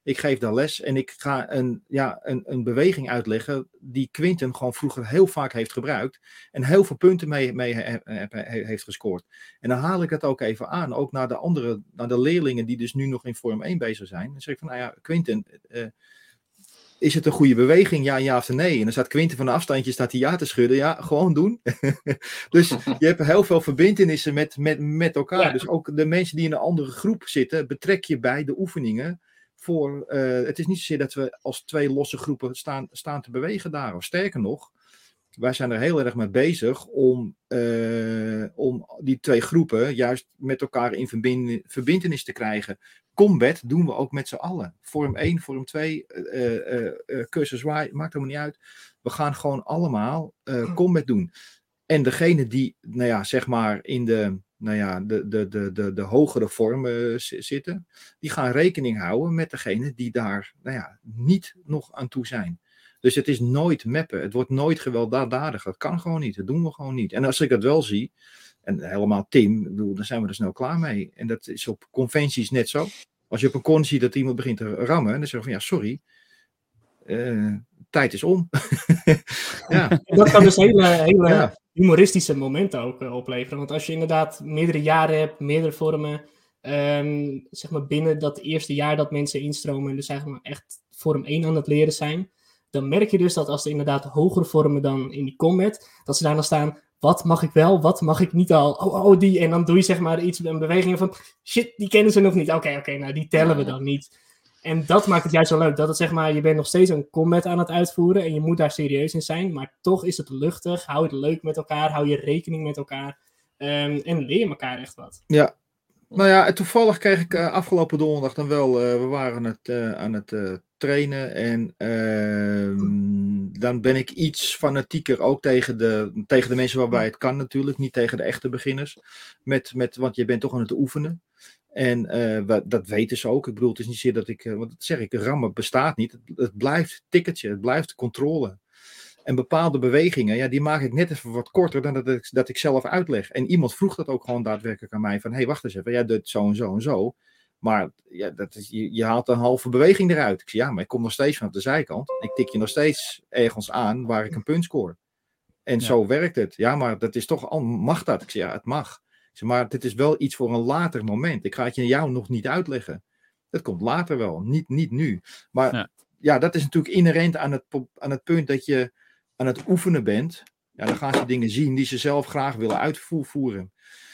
Ik geef daar les en ik ga een, ja, een, een beweging uitleggen die Quinten gewoon vroeger heel vaak heeft gebruikt. En heel veel punten mee, mee he, he, he, heeft gescoord. En dan haal ik het ook even aan, ook naar de andere, naar de leerlingen die dus nu nog in Vorm één bezig zijn. Dan zeg ik van, nou ja, Quinten, uh, is het een goede beweging? Ja, ja of nee? En dan staat Quinten van een afstandje, staat hij ja te schudden. Ja, gewoon doen. Dus je hebt heel veel verbintenissen met, met, met elkaar. Ja. Dus ook de mensen die in een andere groep zitten, betrek je bij de oefeningen. Voor, uh, het is niet zozeer dat we als twee losse groepen staan, staan te bewegen daar. Of sterker nog, wij zijn er heel erg mee bezig om, uh, om die twee groepen juist met elkaar in verbind, verbintenis te krijgen. Combat doen we ook met z'n allen. Vorm één, Vorm twee, uh, uh, uh, cursus Y, maakt helemaal niet uit. We gaan gewoon allemaal uh, combat doen. En degene die, nou ja, zeg maar in de, nou ja, de, de, de, de, de hogere vormen zitten, die gaan rekening houden met degene die daar, nou ja, niet nog aan toe zijn. Dus het is nooit mappen. Het wordt nooit gewelddadig. Dat kan gewoon niet. Dat doen we gewoon niet. En als ik dat wel zie, en helemaal Tim, bedoel, dan zijn we er snel klaar mee. En dat is op conventies net zo. Als je op een con ziet dat iemand begint te rammen, dan zeg je van ja, sorry. Uh, tijd is om. Ja.
Dat kan dus hele, hele ja. humoristische momenten ook uh, opleveren. Want als je inderdaad meerdere jaren hebt, meerdere vormen, um, zeg maar binnen dat eerste jaar dat mensen instromen en dus eigenlijk echt vorm één aan het leren zijn, dan merk je dus dat als er inderdaad hogere vormen dan in die combat, dat ze daar dan staan, wat mag ik wel, wat mag ik niet al, oh, oh, die, en dan doe je zeg maar iets, een beweging van, shit, die kennen ze nog niet, oké, okay, oké, okay, nou die tellen we dan niet. En dat maakt het juist zo leuk, dat het zeg maar, je bent nog steeds een combat aan het uitvoeren en je moet daar serieus in zijn, maar toch is het luchtig, hou het leuk met elkaar, hou je rekening met elkaar um, en leer je elkaar echt wat.
Ja. Nou ja, toevallig kreeg ik uh, afgelopen donderdag dan wel, uh, we waren aan het, uh, aan het uh, trainen en uh, dan ben ik iets fanatieker ook tegen de, tegen de mensen waarbij het kan natuurlijk, niet tegen de echte beginners, met, met, want je bent toch aan het oefenen. En uh, dat weten ze ook. Ik bedoel, het is niet zozeer dat ik, uh, want dat zeg ik, rammen bestaat niet. Het, het blijft ticketje, het blijft controle. En bepaalde bewegingen, ja, die maak ik net even wat korter dan dat ik, dat ik zelf uitleg. En iemand vroeg dat ook gewoon daadwerkelijk aan mij. Van, hé, hey, wacht eens even, jij doet zo en zo en zo. Maar ja, dat is, je, je haalt een halve beweging eruit. Ik zeg, ja, maar ik kom nog steeds vanaf de zijkant. Ik tik je nog steeds ergens aan waar ik een punt score. En ja. Zo werkt het. Ja, maar dat is toch, al mag dat? Ik zeg, ja, het mag. Ik zeg, maar dit is wel iets voor een later moment. Ik ga het je jou nog niet uitleggen. Dat komt later wel, niet, niet nu. Maar ja. ja, dat is natuurlijk inherent aan het, aan het punt dat je aan het oefenen bent. Ja, dan gaan ze dingen zien die ze zelf graag willen uitvoeren.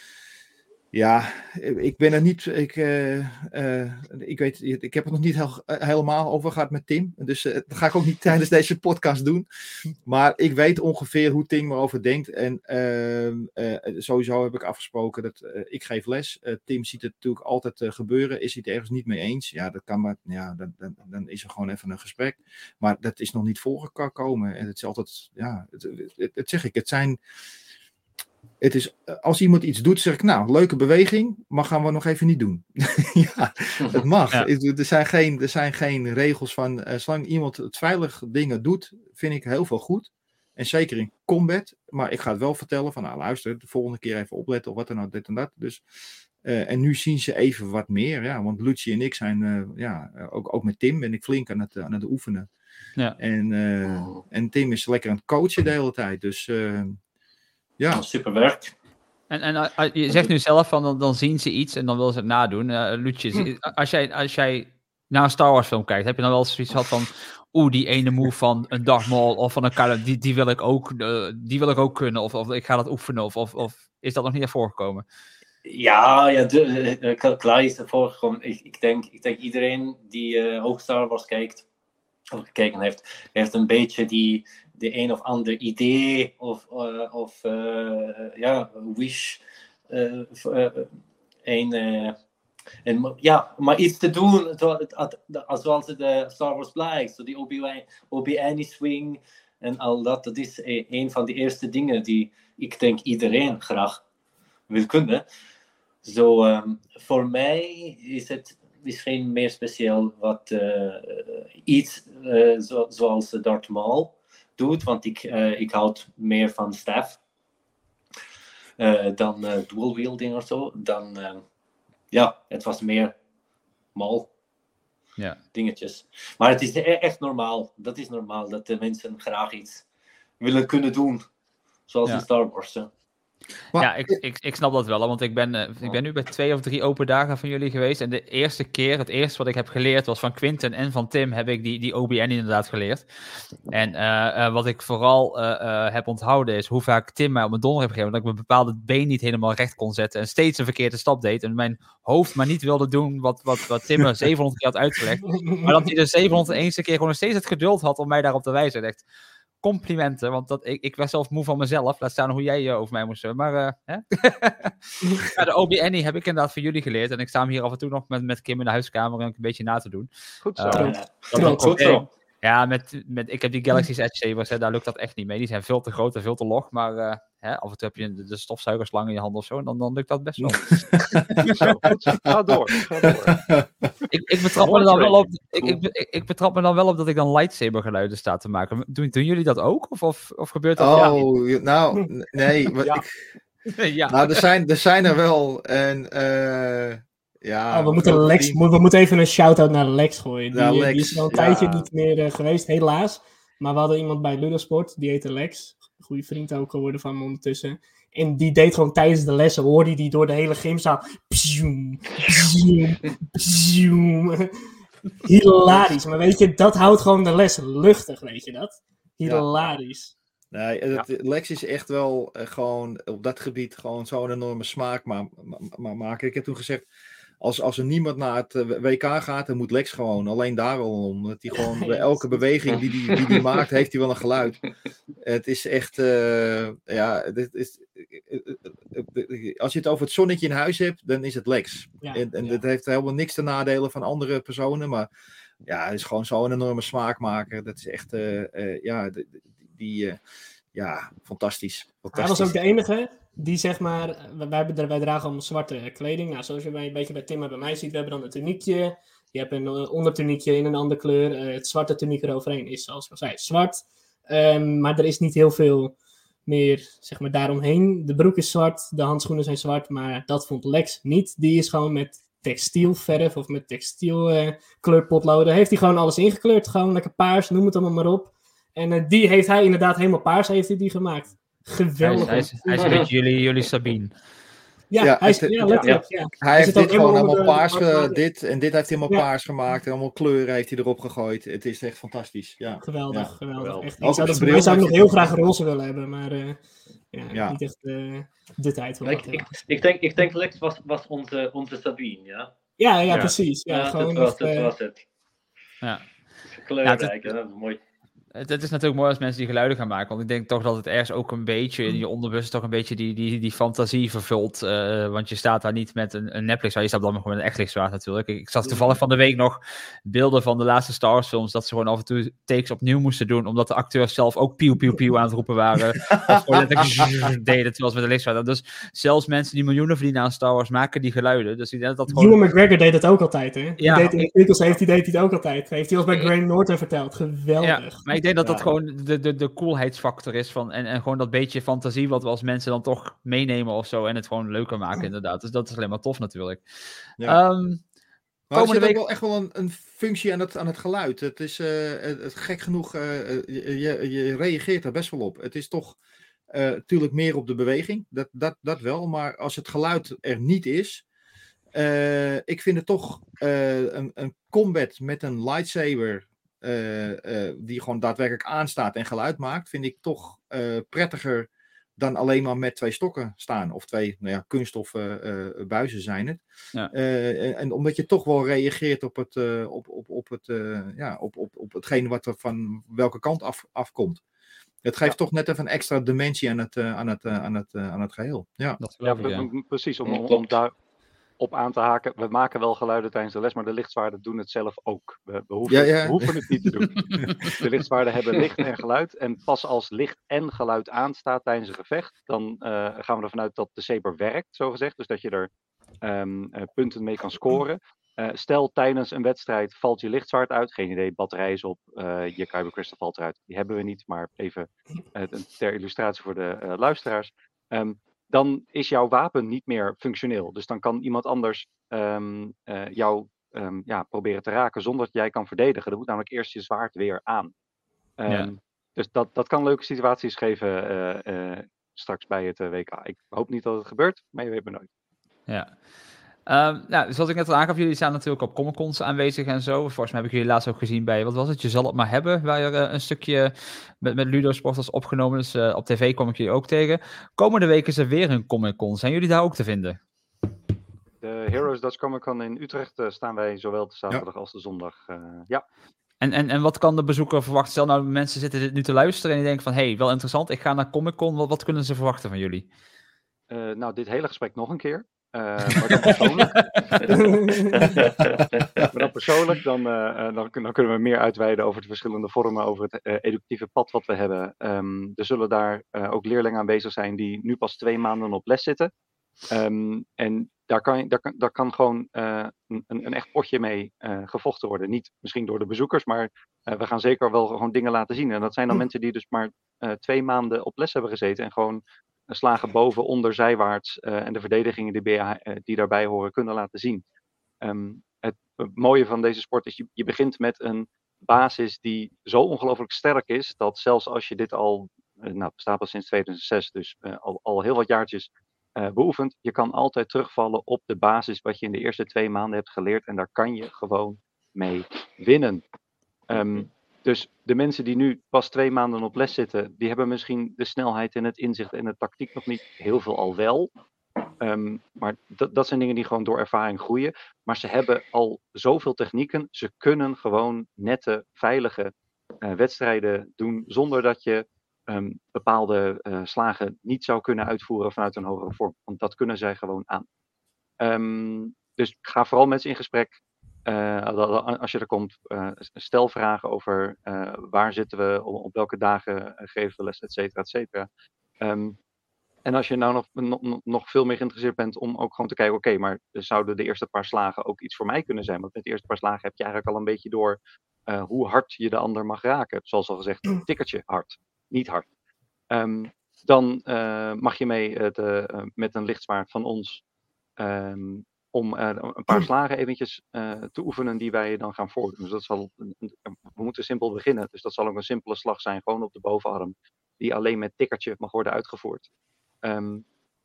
Ja, ik ben er niet, ik, uh, uh, ik weet, ik heb het nog niet heel, uh, helemaal over gehad met Tim, dus uh, dat ga ik ook niet tijdens deze podcast doen, maar ik weet ongeveer hoe Tim erover denkt en uh, uh, sowieso heb ik afgesproken dat uh, ik geef les, uh, Tim ziet het natuurlijk altijd uh, gebeuren, is hij het ergens niet mee eens, ja dat kan maar, ja, dan, dan, dan is er gewoon even een gesprek, maar dat is nog niet voorgekomen en het is altijd, ja, het, het, het, het zeg ik, het zijn... Het is, als iemand iets doet, zeg ik, nou, leuke beweging, maar gaan we nog even niet doen. Ja, het mag. Ja. Er, zijn geen, er zijn geen regels van, uh, zolang iemand het veilig dingen doet, vind ik heel veel goed. En zeker in combat, maar ik ga het wel vertellen van, nou luister, de volgende keer even opletten of wat dan ook, dit en dat. Dus, uh, en nu zien ze even wat meer, ja, want Lucie en ik zijn, uh, ja, ook, ook met Tim ben ik flink aan het, aan het oefenen. Ja. En, uh, en Tim is lekker aan het coachen de hele tijd, dus... Uh,
Ja, super werk.
En, en uh, je zegt nu zelf van, dan, dan zien ze iets en dan willen ze het nadoen. Uh, Lucius, hm. als, jij, als jij naar een Star Wars film kijkt, heb je dan wel zoiets gehad van, oeh, die ene move van een Darth Maul of van een Kylo, die, die, wil ik ook, uh, die wil ik ook kunnen, of, of ik ga dat oefenen, of, of, of is dat nog niet naar voren gekomen?
Ja, ja de, uh, klaar is er voorgekomen. Ik, ik, denk, ik denk iedereen die uh, ook Star Wars kijkt, of gekeken heeft, heeft een beetje die... de een of ander idee of, uh, of uh, ja, wish. Uh, uh, en, uh, en ja, maar iets te doen zoals het uh, Star Wars blijkt. So die Obi-Wan swing en al dat. Dat is uh, een van de eerste dingen die ik denk iedereen graag wil kunnen. Zo, um, voor mij is het misschien meer speciaal wat uh, iets uh, zo, zoals Darth Maul doet, want ik, uh, ik houd meer van staff uh, dan uh, dual wielding of zo. Dan, uh, ja, het was meer mal.
Ja.
dingetjes. Maar het is e- echt normaal. Dat is normaal dat de mensen graag iets willen kunnen doen. Zoals
Ja.
in Star Wars. Hè.
Maar-
Ja, ik, ik, ik snap dat wel, want ik ben, eh, ik ben nu bij twee of drie open dagen van jullie geweest. En de eerste keer, het eerste wat ik heb geleerd was van Quinten en van Tim, heb ik die, die O B N inderdaad geleerd. En uh, uh, wat ik vooral uh, uh, heb onthouden is hoe vaak Tim mij op mijn donder heeft gegeven, dat ik mijn bepaalde been niet helemaal recht kon zetten en steeds een verkeerde stap deed. En mijn hoofd maar niet wilde doen wat, wat, wat Tim me zevenhonderd keer had uitgelegd. Maar dat hij de zevenhonderdste keer gewoon nog steeds het geduld had om mij daarop te wijzen. Echt complimenten, want dat, ik, ik was zelf moe van mezelf. Laat staan hoe jij uh, over mij moest doen. Maar uh, hè? Ja, de O B N heb ik inderdaad van jullie geleerd. En ik sta hem hier af en toe nog met, met Kim in de huiskamer een beetje na te doen.
Goed zo.
Uh,
Ja,
dat
goed,
ook
goed
oké.
zo.
Ja, met, met, ik heb die Galaxy's Edge Sabers, hè, daar lukt dat echt niet mee. Die zijn veel te groot en veel te log. Maar uh, hè, af en toe heb je de, de stofzuigerslang in je hand of zo. En dan, dan lukt dat best wel.
Goed zo. Goed zo. Ga door. Ga door.
ik, ik, betrap me er dan wel op, ik, ik, ik, ik betrap me dan wel op dat ik dan lightsaber geluiden sta te maken. Doen, doen jullie dat ook? Of, of, of gebeurt dat?
Oh, ja, nou, n- nee. wat
Ja.
Ja.
ik-
ja.
nou, er zijn, er zijn er wel. En eh ja,
Oh, we, moeten
grote
Lex,
vriend-
mo- we moeten even een shout-out naar Lex gooien. Die,
Naar
eh,
Lex,
die is al een
ja.
tijdje niet meer eh, geweest, helaas. Maar we hadden iemand bij Ludosport, die heette Lex. Een goede vriend ook geworden van me ondertussen. En die deed gewoon tijdens de lessen, hoorde die door de hele gymzaal. Psjoem, psjoem, psjoem. Hilarisch. Maar weet je, dat houdt gewoon de les luchtig, weet je dat? Hilarisch.
Nee, het, Lex is echt wel uh, gewoon op dat gebied gewoon zo'n enorme smaak maar, maar, maar maken. Ik heb toen gezegd, als, als er niemand naar het uh, W K gaat, dan moet Lex gewoon. Alleen daarom. Dat hij gewoon bij elke beweging die hij die, die maakt, heeft hij wel een geluid. Het is echt, uh, ja, dit is, uh, uh, uh, als je het over het zonnetje in huis hebt, dan is het Lex.
Ja,
en en
ja.
dat heeft helemaal niks te nadelen van andere personen, maar ja, het is gewoon zo'n enorme smaakmaker. Dat is echt, uh, uh, ja, die, die uh, ja, fantastisch.
Hij was ook de enige die, zeg maar, wij, wij, wij dragen allemaal zwarte kleding. Nou, zoals je bij, een beetje bij Tim en bij mij ziet, we hebben dan een tuniekje. Je hebt een uh, ondertuniekje in een andere kleur. Uh, het zwarte tuniek eroverheen is, zoals ik al zei, zwart. Um, maar er is niet heel veel meer, zeg maar, daaromheen. De broek is zwart, de handschoenen zijn zwart, maar dat vond Lex niet. Die is gewoon met textielverf of met textiel uh, kleurpotloden. Heeft hij gewoon alles ingekleurd. Gewoon lekker paars, noem het allemaal maar op. En uh, die heeft hij inderdaad helemaal paars heeft hij die gemaakt. Geweldig.
Hij is, hij is, hij is een beetje jullie, jullie Sabine.
Ja,
Ja,
hij is,
het-
ja, letterlijk. Ja.
Hij heeft
zit ook
dit gewoon
helemaal
allemaal
onder de-
paars,
de-
ge- dit en dit heeft hij helemaal
Ja.
paars gemaakt. En allemaal kleuren heeft hij erop gegooid. Het is echt fantastisch. Ja.
Geweldig,
Ja.
geweldig.
Geweldig.
Echt,
Ook
ik zou,
op
dat,
zijn
ik zou
bril
nog
heeft
heel
hij-
graag roze willen hebben, maar uh, ja,
Ja.
niet echt uh, de tijd voor.
Maar ik,
wachten.
ik, ik, denk, ik denk Lex was, was onze, onze Sabine, ja?
Ja, ja,
Ja.
precies. Ja,
Ja,
gewoon
dat was,
echt,
dat
uh,
was het.
Ja.
Kleurrijk, ja, dat is mooi.
Het, het is natuurlijk mooi als mensen die geluiden gaan maken. Want ik denk toch dat het ergens ook een beetje in je onderbewust toch een beetje die, die, die fantasie vervult. Uh, want je staat daar niet met een, een neplichtswaard. Je staat dan gewoon met een echt lichtzwaard natuurlijk. Ik, ik zag toevallig van de week nog beelden van de laatste Star Wars films. Dat ze gewoon af en toe takes opnieuw moesten doen. Omdat de acteurs zelf ook pieuw pieuw pieuw aan het roepen waren. Of gewoon letterlijk deden terwijl ze met een lichtzwaard. Dus zelfs mensen die miljoenen verdienen aan Star Wars maken die geluiden. Dus ik denk dat dat gewoon...
Ewan McGregor deed het ook altijd, hè? Die
Ja,
deed in de
ik-
Pickles heeft, die deed hij het ook altijd. Heeft hij ons bij Graham Norton verteld. Geweldig.
Ja, maar ik denk dat dat
Ja.
gewoon de, de, de coolheidsfactor is van, en, en gewoon dat beetje fantasie wat we als mensen dan toch meenemen of zo en het gewoon leuker maken inderdaad. Dus dat is alleen maar tof natuurlijk.
Ja.
Ehm,
Maar er
Komende
zit ook
week-
wel echt wel een, een functie aan het, aan het geluid. Het is uh, het, het gek genoeg, uh, je, je, je reageert er best wel op. Het is toch natuurlijk uh, meer op de beweging, dat, dat, dat wel. Maar als het geluid er niet is, uh, ik vind het toch uh, een, een combat met een lightsaber uh, uh, die gewoon daadwerkelijk aanstaat en geluid maakt, vind ik toch uh, prettiger dan alleen maar met twee stokken staan. Of twee nou ja, kunststoffen uh, buizen zijn het.
Ja.
Uh, en, en omdat je toch wel reageert op, het, uh, op, op, op, het, uh, ja, op, op, op hetgeen wat er van welke kant af, afkomt. Het geeft
Ja.
toch net even een extra dimensie aan het, uh, aan het, uh, aan het, uh, aan het geheel. Ja.
dat
Ja,
geloof ik, ja.
we- we- precies. Om,
Ja,
om, om
klopt.
daar op aan te haken. We maken wel geluiden tijdens de les, maar de lichtzwaarden doen het zelf ook. We, we, hoeven,
Ja, ja.
we hoeven het niet te doen. De lichtzwaarden hebben licht en geluid. En pas als licht en geluid aanstaat tijdens een gevecht, dan uh, gaan we ervan uit dat de saber werkt, zogezegd. Dus dat je er um, uh, punten mee kan scoren. Uh, stel tijdens een wedstrijd valt je lichtzwaard uit. Geen idee, batterij is op. Uh, je Kyber Crystal valt eruit. Die hebben we niet, maar even uh, ter illustratie voor de uh, luisteraars. Um, dan is jouw wapen niet meer functioneel. Dus dan kan iemand anders um, uh, jouw um, ja, proberen te raken zonder dat jij kan verdedigen. Dan moet namelijk eerst je zwaard weer aan. Um,
Ja.
Dus dat, dat kan leuke situaties geven uh, uh, straks bij het uh, W K. Ik hoop niet dat het gebeurt, maar je weet maar nooit.
Ja. Um, nou, zoals ik net al aangaf, jullie staan natuurlijk op Comic-Cons aanwezig en zo. Volgens mij heb ik jullie laatst ook gezien bij, wat was het? Je zal het maar hebben, waar er uh, een stukje met, met Ludo-sport was opgenomen. Dus uh, op tv kom ik jullie ook tegen. Komende week is er weer een Comic-Con. Zijn jullie daar ook te vinden?
De Heroes Dutch Comic Con in Utrecht uh, staan wij zowel de zaterdag ja. als de zondag. Uh, ja.
En, en, en wat kan de bezoeker verwachten? Stel nou, mensen zitten dit nu te luisteren en die denken van, hé, hey, wel interessant, ik ga naar Comic-Con. Wat, wat kunnen ze verwachten van jullie?
Uh, nou, dit hele gesprek nog een keer. Uh, maar dan persoonlijk. maar dan persoonlijk, dan, uh, dan, dan kunnen we meer uitweiden over de verschillende vormen, over het uh, educatieve pad wat we hebben. Um, er zullen daar uh, ook leerlingen aanwezig zijn die nu pas twee maanden op les zitten. Um, en daar kan, daar, kan, daar kan gewoon uh, een, een echt potje mee uh, gevochten worden. Niet misschien door de bezoekers, maar uh, we gaan zeker wel gewoon dingen laten zien. En dat zijn dan mm. mensen die dus maar uh, twee maanden op les hebben gezeten en gewoon slagen boven, onder, zijwaarts uh, en de verdedigingen die, uh, die daarbij horen kunnen laten zien. Um, het, het mooie van deze sport is, je, je begint met een basis die zo ongelooflijk sterk is, dat zelfs als je dit al, uh, nou, bestaat al sinds tweeduizend zes, dus uh, al, al heel wat jaartjes uh, beoefent, je kan altijd terugvallen op de basis wat je in de eerste twee maanden hebt geleerd en daar kan je gewoon mee winnen. Um, Dus de mensen die nu pas twee maanden op les zitten, die hebben misschien de snelheid en het inzicht en de tactiek nog niet. Heel veel al wel. Um, maar dat, dat zijn dingen die gewoon door ervaring groeien. Maar ze hebben al zoveel technieken. Ze kunnen gewoon nette, veilige uh, wedstrijden doen zonder dat je um, bepaalde uh, slagen niet zou kunnen uitvoeren vanuit een hogere vorm. Want dat kunnen zij gewoon aan. Um, dus ga vooral met ze in gesprek. Uh, als je er komt, uh, stel vragen over uh, waar zitten we, op, op welke dagen geven we les, et cetera, et cetera. Um, en als je nou nog, nog, nog veel meer geïnteresseerd bent om ook gewoon te kijken, oké, okay, maar zouden de eerste paar slagen ook iets voor mij kunnen zijn? Want met de eerste paar slagen heb je eigenlijk al een beetje door uh, hoe hard je de ander mag raken. Zoals al gezegd, een tikkertje hard, niet hard. Um, dan uh, mag je mee uh, te, uh, met een lichtzwaard van ons um, om uh, een paar slagen eventjes uh, te oefenen die wij dan gaan voordoen. Dus dat zal, we moeten simpel beginnen. Dus dat zal ook een simpele slag zijn, gewoon op de bovenarm, die alleen met tikkertje mag worden uitgevoerd. Um,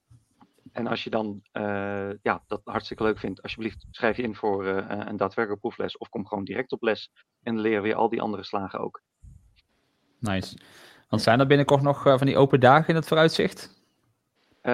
en als je dan uh, ja, dat hartstikke leuk vindt, alsjeblieft schrijf je in voor uh, een daadwerkelijke proefles of kom gewoon direct op les en dan leren we je al die andere slagen ook.
Nice. Want zijn er binnenkort nog uh, van die open dagen in het vooruitzicht?
Uh,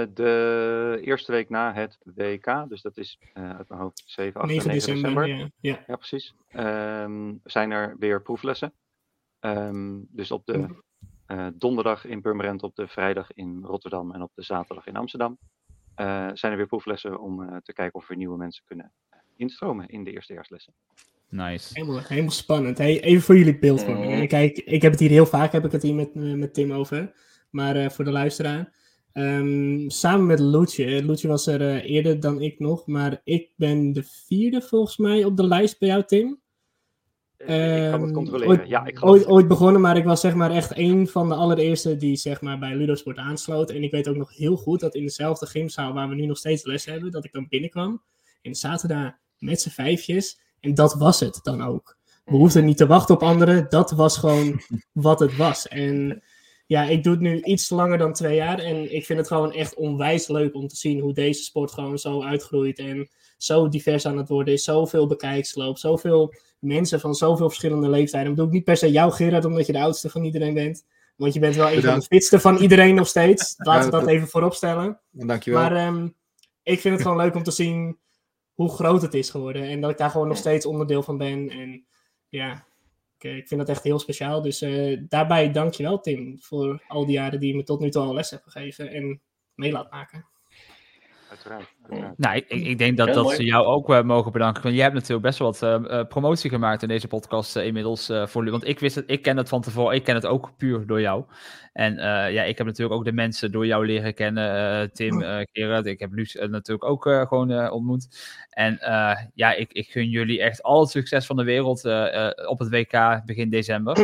de eerste week na het W K, dus dat is uh, uit mijn hoofd zeven, acht en negen december. Ja, ja. ja precies. Um, zijn er weer proeflessen. Um, dus op de uh, donderdag in Purmerend, op de vrijdag in Rotterdam en op de zaterdag in Amsterdam uh, zijn er weer proeflessen om uh, te kijken of we nieuwe mensen kunnen instromen in de eerstejaarslessen.
Nice.
Helemaal, helemaal spannend. Hey, even voor jullie beeldvorming. Uh, Kijk, ik heb het hier heel vaak, heb ik het hier met, met Tim over. Maar uh, voor de luisteraar. Um, samen met Loetje. Loetje was er uh, eerder dan ik nog. Maar ik ben de vierde volgens mij op de lijst bij jou, Tim.
Uh, ik kan het controleren.
Ooit,
ja, ik
ooit, ooit begonnen, maar ik was zeg maar echt een van de allereerste die zeg maar bij Ludosport aansloot. En ik weet ook nog heel goed dat in dezelfde gymzaal waar we nu nog steeds les hebben, dat ik dan binnenkwam. En zaten daar met z'n vijfjes. En dat was het dan ook. We hoefden niet te wachten op anderen. Dat was gewoon wat het was. En ja, ik doe het nu iets langer dan twee jaar. En ik vind het gewoon echt onwijs leuk om te zien hoe deze sport gewoon zo uitgroeit. En zo divers aan het worden is. Zoveel bekijksloop. Zoveel mensen van zoveel verschillende leeftijden. Ik bedoel niet per se jou, Gerard, omdat je de oudste van iedereen bent. Want je bent wel een van de fitste van iedereen nog steeds. Laten we dat even voorop stellen.
Dankjewel.
Maar um, ik vind het gewoon leuk om te zien hoe groot het is geworden. En dat ik daar gewoon nog steeds onderdeel van ben. En ja, ik, ik vind dat echt heel speciaal. Dus uh, daarbij dankjewel, Tim, voor al die jaren die je me tot nu toe al les hebt gegeven en mee laat maken.
Uiteraard, uiteraard.
Nou, ik, ik denk dat, dat ze jou ook uh, mogen bedanken. Want jij hebt natuurlijk best wel wat uh, uh, promotie gemaakt in deze podcast uh, inmiddels. Uh, voor, want ik wist het, ik ken het van tevoren. Ik ken het ook puur door jou. En uh, ja, ik heb natuurlijk ook de mensen door jou leren kennen. Uh, Tim, uh, Gerard. Ik heb Luus uh, natuurlijk ook uh, gewoon uh, ontmoet. En uh, ja, ik, ik gun jullie echt al het succes van de wereld uh, uh, op het W K begin december.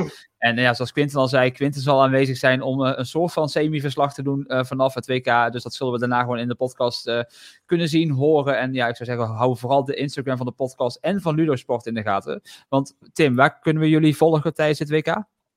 En ja, zoals Quinten al zei, Quinten zal aanwezig zijn om uh, een soort van semi-verslag te doen uh, vanaf het W K. Dus dat zullen we daarna gewoon in de podcast uh, kunnen zien, horen. En ja, ik zou zeggen, hou vooral de Instagram van de podcast en van Ludosport in de gaten. Want Tim, waar kunnen we jullie volgen tijdens het W K?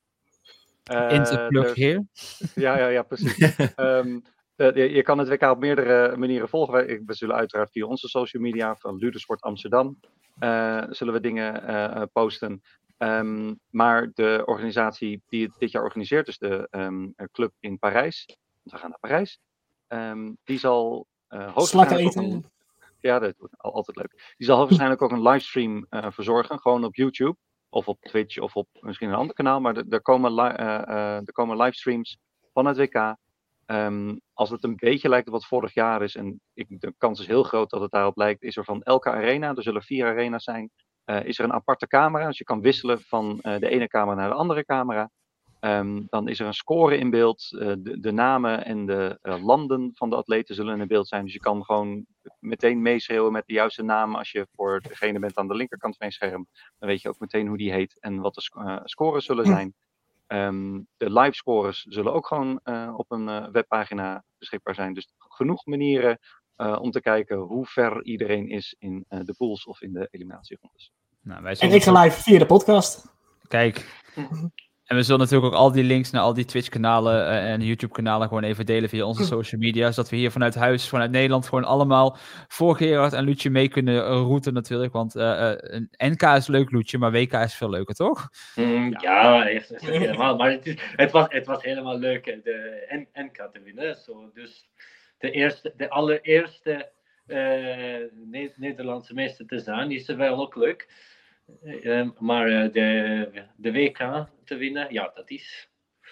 Uh,
in de plug hier.
Ja, ja, ja, precies. um, uh, je, je kan het W K op meerdere manieren volgen. We, we zullen uiteraard via onze social media van Ludosport Amsterdam uh, zullen we dingen uh, posten. Um, maar de organisatie die het dit jaar organiseert, dus de um, club in Parijs, want we gaan naar Parijs, um, die zal uh, hoogstwaarschijnlijk ook een, ja, dat is altijd leuk. Die zal hoogstwaarschijnlijk ook een livestream uh, verzorgen, gewoon op YouTube of op Twitch of op misschien een ander kanaal, maar er komen, li- uh, uh, er komen livestreams van het W K. Um, als het een beetje lijkt op wat vorig jaar is, en ik, de kans is heel groot dat het daarop lijkt, is er van elke arena, er zullen vier arena's zijn, Uh, is er een aparte camera, dus je kan wisselen van uh, de ene camera naar de andere camera. Um, dan is er een score in beeld, uh, de, de namen en de uh, landen van de atleten zullen in beeld zijn. Dus je kan gewoon meteen meeschreeuwen met de juiste naam als je voor degene bent aan de linkerkant van je scherm. Dan weet je ook meteen hoe die heet en wat de sc- uh, scores zullen zijn. Um, de live scores zullen ook gewoon uh, op een uh, webpagina beschikbaar zijn. Dus genoeg manieren Uh, om te kijken hoe ver iedereen is in uh, de pools of in de eliminatierondes.
Nou, wij
en ik ga live via de podcast.
Kijk. En we zullen natuurlijk ook al die links naar al die Twitch-kanalen uh, en YouTube-kanalen gewoon even delen via onze social media. Zodat we hier vanuit huis, vanuit Nederland, gewoon allemaal voor Gerard en Loetje mee kunnen uh, routen natuurlijk. Want uh, uh, een N K is leuk, Loetje, maar W K is veel leuker, toch?
Mm, ja, echt, echt helemaal. Maar het, is, het, was, het was helemaal leuk de N K te winnen. So, dus de, eerste, de allereerste uh, ne- Nederlandse meester te zijn, is wel ook leuk. Uh, maar uh, de, de W K te winnen, ja, dat is.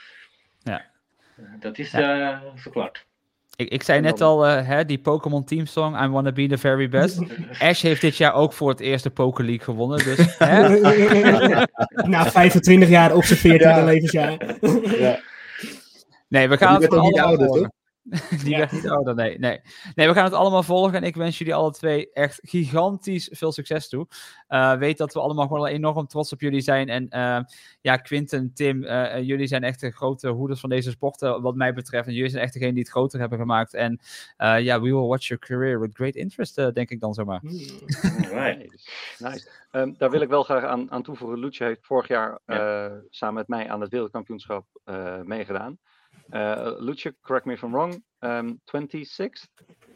Ja.
Dat is
ja.
uh, verklaard.
Ik, ik zei net al, uh, hè, die Pokémon Team Song, I Wanna Be The Very Best. Ash heeft dit jaar ook voor het eerst de Poké League gewonnen. Dus, hè?
Na vijfentwintig jaar op zijn veertiende ja. levensjaar.
Ja.
Nee, we gaan
die
het
niet ouder, toch?
Die
ja.
werd niet ouder, nee, nee. Nee, we gaan het allemaal volgen en ik wens jullie alle twee echt gigantisch veel succes toe. Uh, weet dat we allemaal gewoon enorm trots op jullie zijn. En uh, ja, Quinten, Tim, uh, jullie zijn echt de grote hoeders van deze sporten wat mij betreft. En jullie zijn echt degene die het groter hebben gemaakt. En ja, uh, yeah, we will watch your career with great interest, uh, denk ik dan zomaar.
Nice. Nice. Um, daar wil ik wel graag aan, aan toevoegen. Lucia heeft vorig jaar uh, ja. samen met mij aan het wereldkampioenschap uh, meegedaan. Uh, Lucia, correct me if I'm wrong, um, twenty-sixth?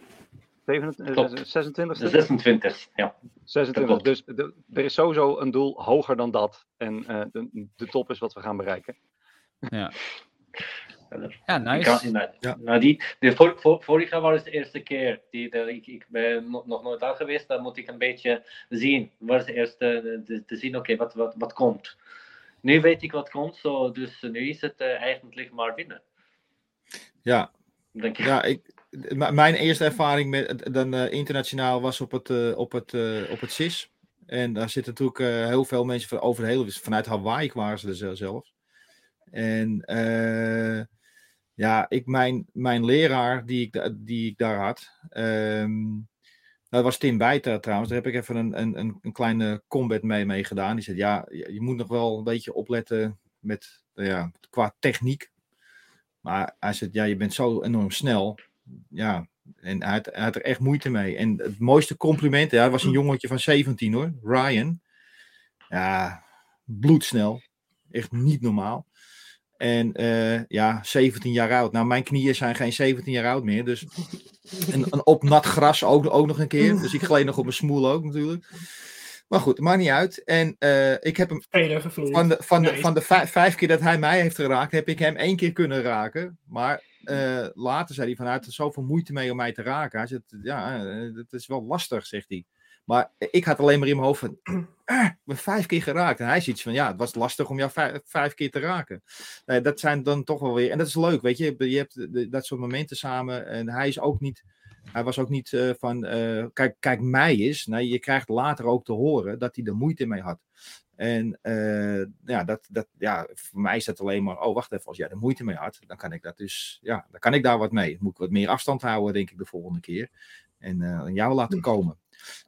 zesentwintigste?
zesentwintig, ja.
zesentwintig, dus de, er is sowieso een doel hoger dan dat. En uh, de, de top is wat we gaan bereiken.
Ja. Ja, nice.
Kan, nou, ja. Nou, die, de vor, vor, vorig jaar was de eerste keer. Die, de, ik, ik ben nog, nog nooit al geweest. Dan moet ik een beetje zien. Was de eerste te, te zien, oké, okay, wat, wat, wat komt. Nu weet ik wat komt, so, dus nu is het uh, eigenlijk maar winnen.
Ja,
denk ik.
Ja, ik, m- mijn eerste ervaring met dan uh, internationaal was op het, uh, op het, uh, op het S I S. En daar zitten natuurlijk uh, heel veel mensen van over de hele, vanuit Hawaii waren ze er zelfs. En uh, ja, ik, mijn, mijn leraar die ik, die ik daar had, um, dat was Tim Bijter trouwens. Daar heb ik even een, een, een kleine combat mee, mee gedaan. Die zei, ja, je moet nog wel een beetje opletten met, ja, qua techniek. Maar hij zei, ja, je bent zo enorm snel. Ja, en hij had, hij had er echt moeite mee. En het mooiste compliment, ja, hij was een jongetje van zeventien hoor, Ryan. Ja, bloedsnel. Echt niet normaal. En uh, ja, zeventien jaar oud. Nou, mijn knieën zijn geen zeventien jaar oud meer. Dus en, en op nat gras ook, ook nog een keer. Dus ik gleed nog op mijn smoel ook natuurlijk. Maar goed, het maakt niet uit. En uh, ik heb hem van de, van, de, van de vijf, vijf keer dat hij mij heeft geraakt, heb ik hem één keer kunnen raken. Maar uh, later zei hij van, hij had er zoveel moeite mee om mij te raken. Hij zei, ja, het is wel lastig, zegt hij. Maar ik had alleen maar in mijn hoofd van, ah, ik ben vijf keer geraakt. En hij ziet van, ja, het was lastig om jou vijf, vijf keer te raken. Nee, dat zijn dan toch wel weer, en dat is leuk, weet je. Je hebt de, dat soort momenten samen. En hij is ook niet, hij was ook niet uh, van, uh, kijk, kijk mij eens. Nee, je krijgt later ook te horen dat hij er moeite mee had. En uh, ja, dat, dat, ja, voor mij is dat alleen maar, oh wacht even, als jij er moeite mee had, dan kan ik dat dus, ja, dan kan ik daar wat mee. Dan moet ik wat meer afstand houden, denk ik, de volgende keer. En uh, jou laten komen.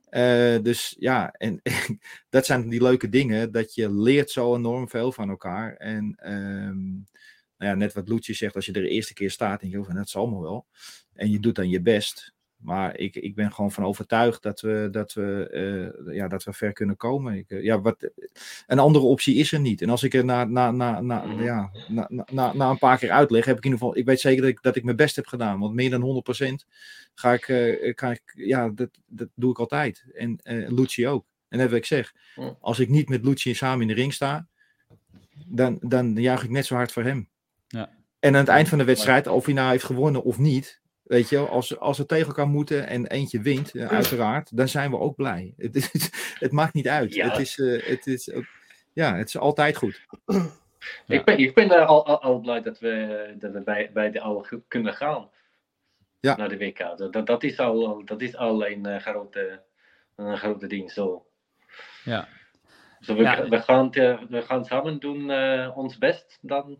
Uh, dus ja, en dat zijn die leuke dingen, dat je leert zo enorm veel van elkaar. En um, nou ja, net wat Loetje zegt, als je er de eerste keer staat, denk je, van, dat zal allemaal wel. En je doet dan je best. Maar ik, ik ben gewoon van overtuigd dat we, dat we, uh, ja, dat we ver kunnen komen. Ik, uh, ja, wat, een andere optie is er niet. En als ik er na, na, na, na, ja, na, na, na een paar keer uitleg, heb ik in ieder geval, ik weet zeker dat ik, dat ik mijn best heb gedaan. Want meer dan honderd procent ga ik, uh, ga ik ja, dat, dat doe ik altijd. En uh, Lucci ook. En dat wat ik zeg. Als ik niet met Lucci samen in de ring sta, dan, dan juich ik net zo hard voor hem. Ja. En aan het eind van de wedstrijd, of hij nou heeft gewonnen of niet, weet je wel, als, als we tegen elkaar moeten en eentje wint, uh, uiteraard, dan zijn we ook blij. Het, het, het maakt niet uit. Ja. Het, is, uh, het, is, uh, ja, het is altijd goed. Ja.
Ik ben, ik ben uh, al, al, al blij dat we, dat we bij, bij de oude kunnen gaan. Ja. Naar de W K. Dat, dat, is, al, dat is al een uh, grote, een grote ding. Zo.
Ja.
Zo we,
ja.
We, gaan, uh, we gaan samen doen uh, ons best. Dan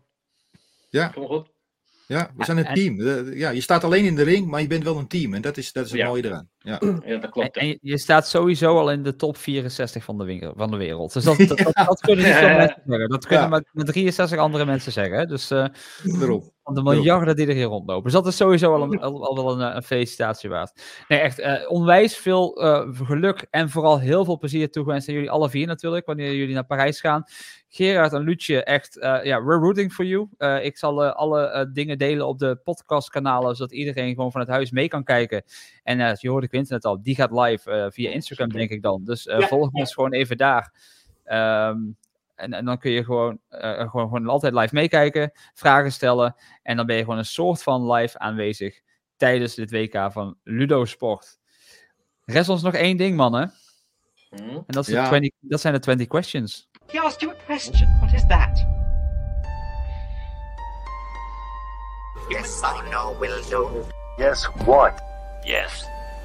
ja.
Kom goed.
Ja, we zijn een team. Ja, je staat alleen in de ring, maar je bent wel een team. En dat is, dat is het ja. mooie eraan. Ja,
ja dat klopt.
En, en je staat sowieso al in de top vierenzestig van de, winkel, van de wereld. Dus dat, dat, dat, dat kunnen niet veel ja. mensen zeggen. Dat kunnen ja. maar, maar drieënzestig andere mensen zeggen. Dus uh, van de miljarden die er hier rondlopen. Dus dat is sowieso al, een, al, al wel een, een felicitatie waard. Nee, echt uh, onwijs veel uh, geluk en vooral heel veel plezier toegewenst aan jullie alle vier natuurlijk, wanneer jullie naar Parijs gaan. Gerard en Loetje, echt, uh, ja, we're rooting for you. Uh, ik zal uh, alle uh, dingen delen op de podcastkanalen, zodat iedereen gewoon vanuit huis mee kan kijken. En uh, je hoorde Quinten het al, die gaat live uh, via Instagram, denk ik dan. Dus uh, ja, volg ja. ons gewoon even daar. Um, en, en dan kun je gewoon, uh, gewoon, gewoon altijd live meekijken, vragen stellen. En dan ben je gewoon een soort van live aanwezig tijdens dit W K van Ludo Sport. Rest ons nog één ding, mannen. Hmm. En dat, is ja. de twintig, dat zijn de twintig questions.
He asked you a question. What is that?
Yes, I know, will do.
Yes, what?
Yes.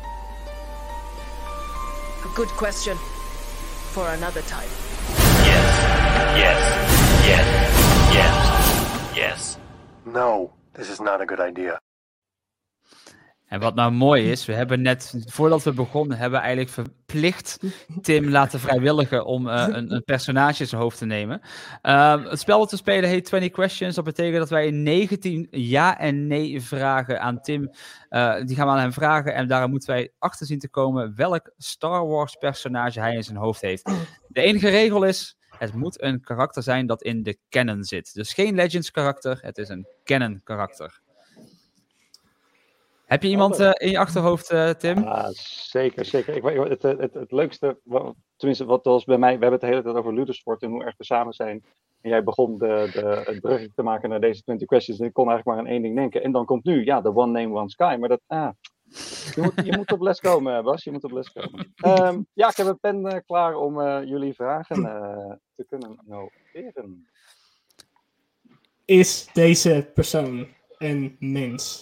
A good question. For another time.
Yes, yes, yes, yes, yes.
No, this is not a good idea.
En wat nou mooi is, we hebben net, voordat we begonnen, hebben we eigenlijk verplicht Tim laten vrijwilligen om uh, een, een personage in zijn hoofd te nemen. Uh, het spel wat we spelen heet twintig questions. Dat betekent dat wij negentien ja en nee vragen aan Tim. Uh, die gaan we aan hem vragen en daar moeten wij achter zien te komen welk Star Wars personage hij in zijn hoofd heeft. De enige regel is, het moet een karakter zijn dat in de canon zit. Dus geen Legends karakter, het is een canon karakter. Heb je iemand uh, in je achterhoofd, uh, Tim?
Ja, zeker, zeker. Ik, het, het, het, het leukste, tenminste wat was bij mij, we hebben het de hele tijd over ludosport en hoe erg we samen zijn. En jij begon de, de, het bruggetje te maken naar deze twintig questions en ik kon eigenlijk maar aan één ding denken. En dan komt nu, ja, de One Name, One Sky. Maar dat, ah, je moet, je moet op les komen, Bas, je moet op les komen. Um, ja, ik heb een pen uh, klaar om uh, jullie vragen uh, te kunnen noteren.
Is deze persoon een mens?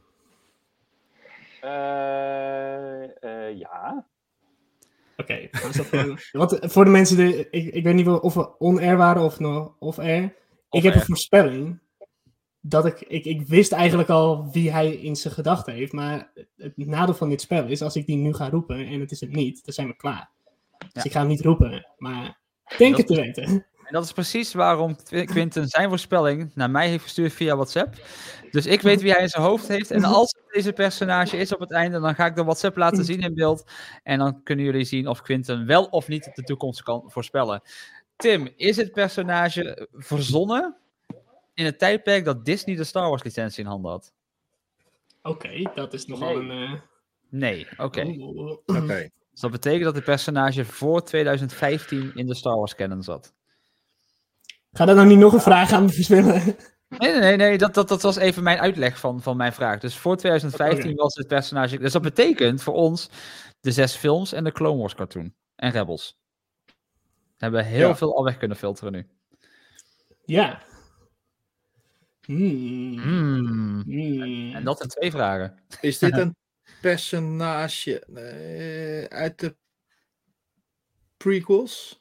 Uh, uh, ja.
Oké. Okay. Want voor de mensen die, ik, ik weet niet of we on-air waren of nog off-air. Ik heb een voorspelling dat ik, ik, ik wist eigenlijk al wie hij in zijn gedachten heeft, maar het nadeel van dit spel is, als ik die nu ga roepen en het is het niet, dan zijn we klaar. Dus ja. Ik ga hem niet roepen, maar ik denk het te weten.
En dat is precies waarom Quinten zijn voorspelling naar mij heeft gestuurd via WhatsApp. Dus ik weet wie hij in zijn hoofd heeft. En als deze personage is op het einde, dan ga ik de WhatsApp laten zien in beeld. En dan kunnen jullie zien of Quinten wel of niet de toekomst kan voorspellen. Tim, is het personage verzonnen in het tijdperk dat Disney de Star Wars licentie in handen had?
Oké, okay, dat is nogal
nee.
een... Uh...
Nee, oké. Okay.
Oh.
Okay. Dus dat betekent dat het personage voor twintig vijftien in de Star Wars canon zat.
Ga daar nou niet nog een vraag aan me verspillen?
Nee, nee, nee, dat, dat, dat was even mijn uitleg van, van mijn vraag. Dus voor twintig vijftien okay. was het personage... Dus dat betekent voor ons de zes films en de Clone Wars cartoon. En Rebels. We hebben heel ja. veel al weg kunnen filteren nu.
Ja. Hmm.
Hmm. Hmm. En, en dat zijn twee vragen.
Is dit een personage uh, uit de prequels?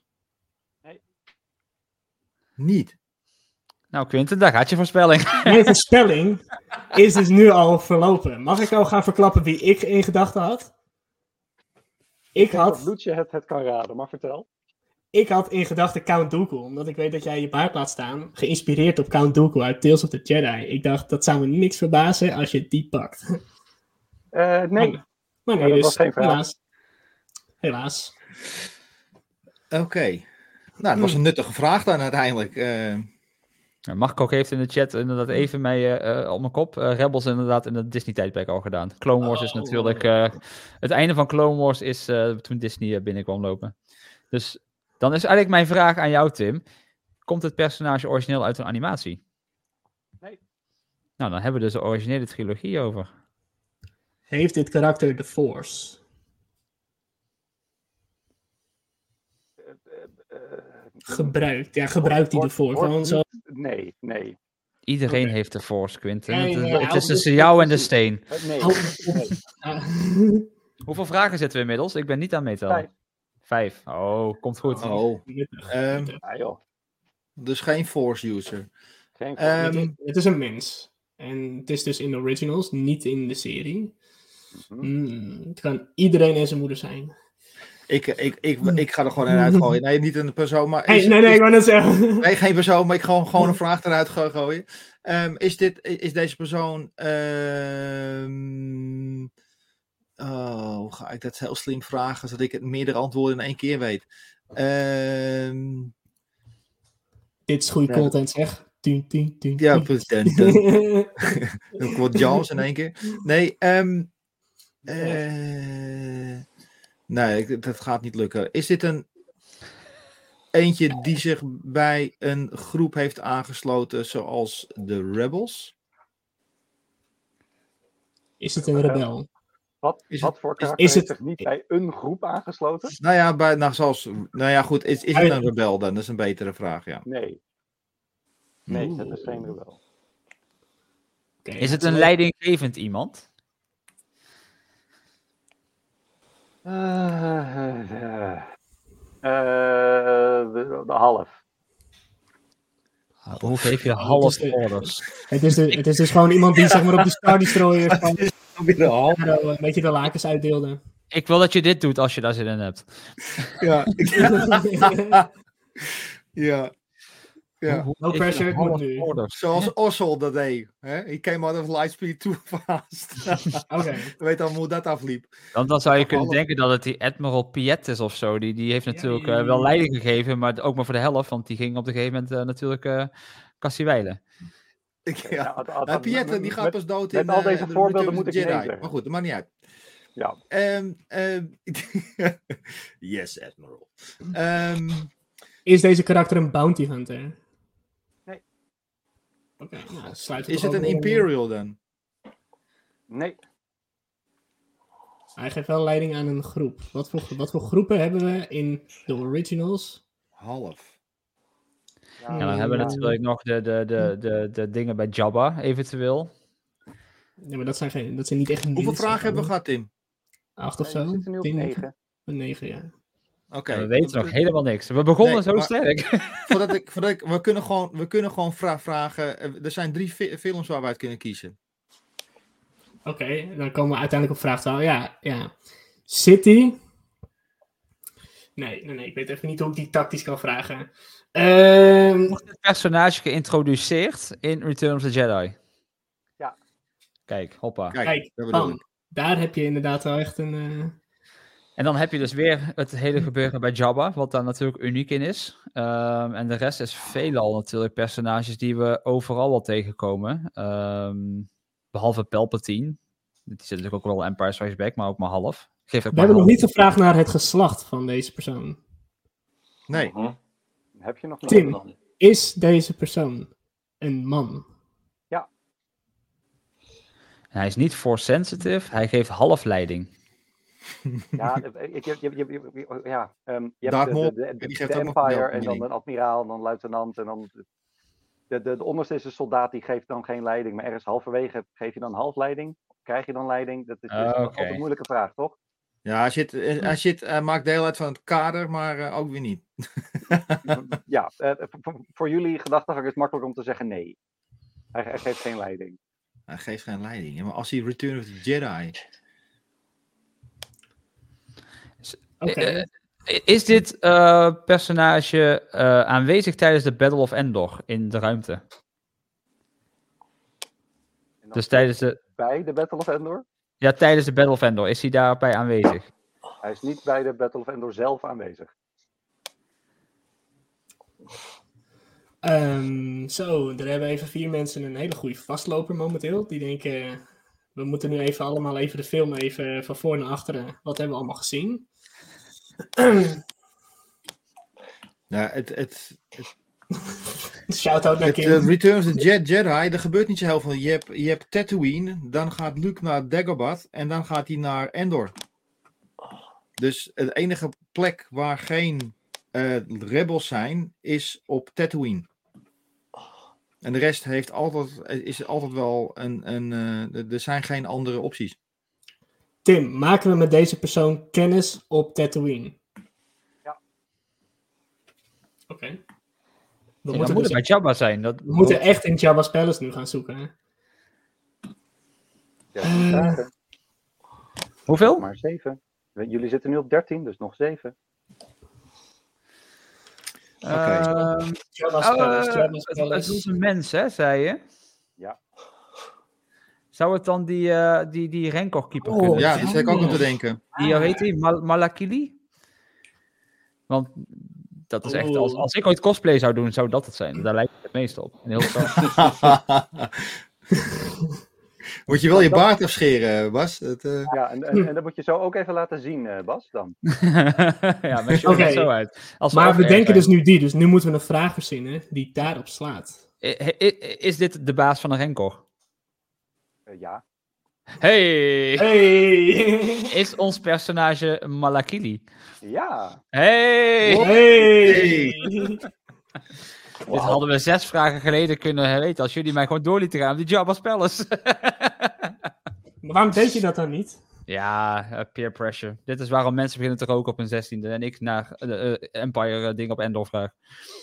Niet.
Nou, Quinten, daar gaat je voorspelling.
Mijn voorspelling is dus nu al verlopen. Mag ik al gaan verklappen wie ik in gedachten had? Ik
denk dat
had,
Loetje het, het kan raden, maar vertel.
ik had in gedachten Count Dooku, omdat ik weet dat jij je baard laat staan, geïnspireerd op Count Dooku uit Tales of the Jedi. Ik dacht, dat zou me niks verbazen als je die pakt.
Uh, nee.
Maar, maar nee,
dat
dus
was geen vraag.
helaas. Helaas.
Oké. Okay. Nou, dat was een nuttige vraag dan uiteindelijk. Uh...
Marco heeft in de chat inderdaad even mij uh, op mijn kop. Uh, Rebels inderdaad in het Disney-tijdperk al gedaan. Clone Wars oh, is natuurlijk... Uh, het einde van Clone Wars is uh, toen Disney uh, binnenkwam lopen. Dus dan is eigenlijk mijn vraag aan jou, Tim. Komt het personage origineel uit een animatie?
Nee.
Nou, dan hebben we dus de originele trilogie over.
Heeft dit karakter de Force?
Uh, uh, uh,
gebruikt. Ja, gebruikt hij de Force? Gewoon zo...
Nee, nee.
Iedereen
okay.
heeft de Force, Quinten.
Nee, nee,
het
nee,
is tussen jou en de steen.
Nee.
nee.
Hoeveel vragen zitten we inmiddels? Ik ben niet aan meetellen.
Vijf.
Vijf. Oh, komt goed.
Oh. Um,
ja, joh.
Dus geen Force user.
Geen force.
Um, het is een mens. En het is dus in de originals, niet in de serie. Mm-hmm. Mm, het kan iedereen en zijn moeder zijn.
Ik, ik, ik, ik ga er gewoon eruit gooien. Nee, niet een persoon, maar...
Is, hey, nee, nee, is, ik wou net zeggen.
Nee, geen persoon, maar ik ga gewoon een vraag eruit gooien. Um, is, dit, is deze persoon... Um, oh, hoe ga ik dat heel slim vragen, zodat ik het meerdere antwoorden in één keer weet? Um,
dit is goede
nee,
content, zeg. Dun, dun, dun,
ja, precies. Ik word Jaws in één keer. Nee, um, uh, nee, dat gaat niet lukken. Is dit een eentje die zich bij een groep heeft aangesloten zoals de Rebels?
Is het een rebel?
Wat,
is
wat
het,
voor karakter is, is het niet bij een groep aangesloten?
Nou ja, bij, nou, zoals, nou ja goed, is, is het een rebel dan? Dat is een betere vraag, ja.
Nee. Nee, Oeh. Het is geen rebel.
Okay, is het een leidinggevend iemand?
Uh, uh, uh, de, de half.
Hoe geef je half orders?
Het is, de, het is dus gewoon iemand die zeg maar op de Star Destroyer van een beetje de lakens uitdeelde.
Ik wil dat je dit doet als je daar zin in hebt.
Ja. Ja. Ja.
No pressure, ik moet nu.
Zoals Ossel dat deed. Hè? He came out of Lightspeed too fast.
Oké. Okay.
Je weet al hoe dat afliep.
Dan, dan zou je kunnen half... denken dat het die Admiral Piet is of zo. Die, die heeft natuurlijk ja, ja, ja, ja. Uh, wel leiding gegeven, maar ook maar voor de helft. Want die ging op een gegeven moment uh, natuurlijk uh, Cassiwijlen.
Ja, ja ad, ad, ad, Piet die gaat pas dood in
met al deze
uh,
voorbeelden moet ik
Jedi.
nee
Maar goed, dat maakt niet uit.
Ja.
Um, um, yes, Admiral. Um,
is deze karakter een bounty hunter?
Nee.
Okay, nou, sluit
is het een Imperial dan?
Nee.
Hij geeft wel leiding aan een groep. Wat voor, wat voor groepen hebben we in de originals?
Half.
Ja, ja dan hebben we natuurlijk nog de, de, de, de, de dingen bij Jabba, eventueel.
Ja, maar dat zijn, geen, dat zijn niet echt...
Hoeveel vragen hebben we gehad, Tim?
Acht of zo?
We zitten nu op negen.
Een negen, ja.
Oké. Okay.
We weten nog helemaal niks. We begonnen nee, zo maar, sterk.
Voordat ik, voordat ik, we kunnen gewoon, we kunnen gewoon vra- vragen... Er zijn drie fi- films waar we uit kunnen kiezen.
Oké, okay, dan komen we uiteindelijk op vraag twaalf. Ja, ja. City... Nee, nee, nee, ik weet even niet hoe ik die tactisch kan vragen. Uh,
Wordt het personage geïntroduceerd in Return of the Jedi?
Ja.
Kijk, hoppa.
Kijk, Kijk bam, daar heb je inderdaad wel echt een... Uh...
En dan heb je dus weer het hele gebeuren bij Jabba, wat daar natuurlijk uniek in is. Um, en de rest is veelal natuurlijk personages die we overal wel tegenkomen. Um, behalve Palpatine. Die zit natuurlijk ook wel Empire Strikes Back, maar ook maar half. Geef ook
we
maar
hebben
half.
nog niet gevraagd naar het geslacht van deze persoon.
Nee.
Uh-huh. Heb je nog
Tim, niet is deze persoon een man?
Ja.
Hij is niet force sensitive, hij geeft half leiding.
Ja, ik, je, je, je, je, ja um, je
hebt
de, de, de, de, de Empire en dan een admiraal en dan luitenant en dan de, de, de, de onderste is een soldaat die geeft dan geen leiding, maar ergens halverwege geef je dan half leiding, krijg je dan leiding? Dat is, uh, is okay. altijd een moeilijke vraag, toch?
Ja, hij, zit, hij zit, uh, maakt deel uit van het kader, maar uh, ook weer niet.
Ja, uh, voor, voor jullie gedachtegang is het makkelijk om te zeggen nee. Hij, hij geeft geen leiding.
Hij geeft geen leiding, ja, maar als hij Return of the Jedi...
Oké.
Is dit uh, personage uh, aanwezig tijdens de Battle of Endor in de ruimte? Dus tijdens de...
Bij de Battle of Endor?
Ja, tijdens de Battle of Endor. Is hij daarbij aanwezig?
Hij is niet bij de Battle of Endor zelf aanwezig.
Um, zo, er hebben even vier mensen een hele goede vastloper momenteel. Die denken, we moeten nu even allemaal even de film even van voor naar achteren. Wat hebben we allemaal gezien?
Ja, het... het, het...
Shout-out naar
Het,
Kim.
uh, Return of the Je- Jedi, er gebeurt niet zo heel veel. Je hebt, je hebt Tatooine, dan gaat Luke naar Dagobah en dan gaat hij naar Endor. Dus het enige plek waar geen uh, rebels zijn, is op Tatooine. En de rest heeft altijd, is altijd wel een... een uh, er zijn geen andere opties.
Tim, maken we met deze persoon kennis op Tatooine?
Ja.
Oké. Okay.
We ja, moeten dus bij Jabba zijn. Dat...
We moeten echt in Jabba's Palace nu gaan zoeken. Hè?
Ja, uh,
Hoeveel?
Maar zeven. Jullie zitten nu op dertien, dus nog zeven.
Oké. Okay. Uh, Jabba's uh, Palace, Jabba's Palace. Het, het is een mens, hè, zei je?
Ja.
Zou het dan die, uh, die, die Renkor-keeper
oh,
kunnen
ja, dat zit ik ook aan te denken.
Die, hoe heet die? Mal- Malakili? Want dat is echt,
oh.
als, als ik ooit cosplay zou doen, zou dat het zijn. Daar lijkt het het meest op. Heel
Moet je wel je baard afscheren, Bas? Het, uh...
Ja, en, en, en dat moet je zo ook even laten zien, uh, Bas, dan.
Ja, maar okay. Het zo uit. Als
maar we, we denken dus nu die, dus nu moeten we een vraag verzinnen die daarop slaat.
I, I, is dit de baas van een Renkor?
Uh, ja.
Hey!
Hey!
Is ons personage Malakili?
Ja!
Hey!
Hey!
Wow. Dit hadden we zes vragen geleden kunnen weten als jullie mij gewoon door lieten gaan op die Jabba's Palace.
Maar waarom deed je dat dan niet?
Ja, uh, peer pressure. Dit is waarom mensen beginnen te roken op hun zestiende en ik naar de uh, uh, Empire uh, ding op Endor vraag.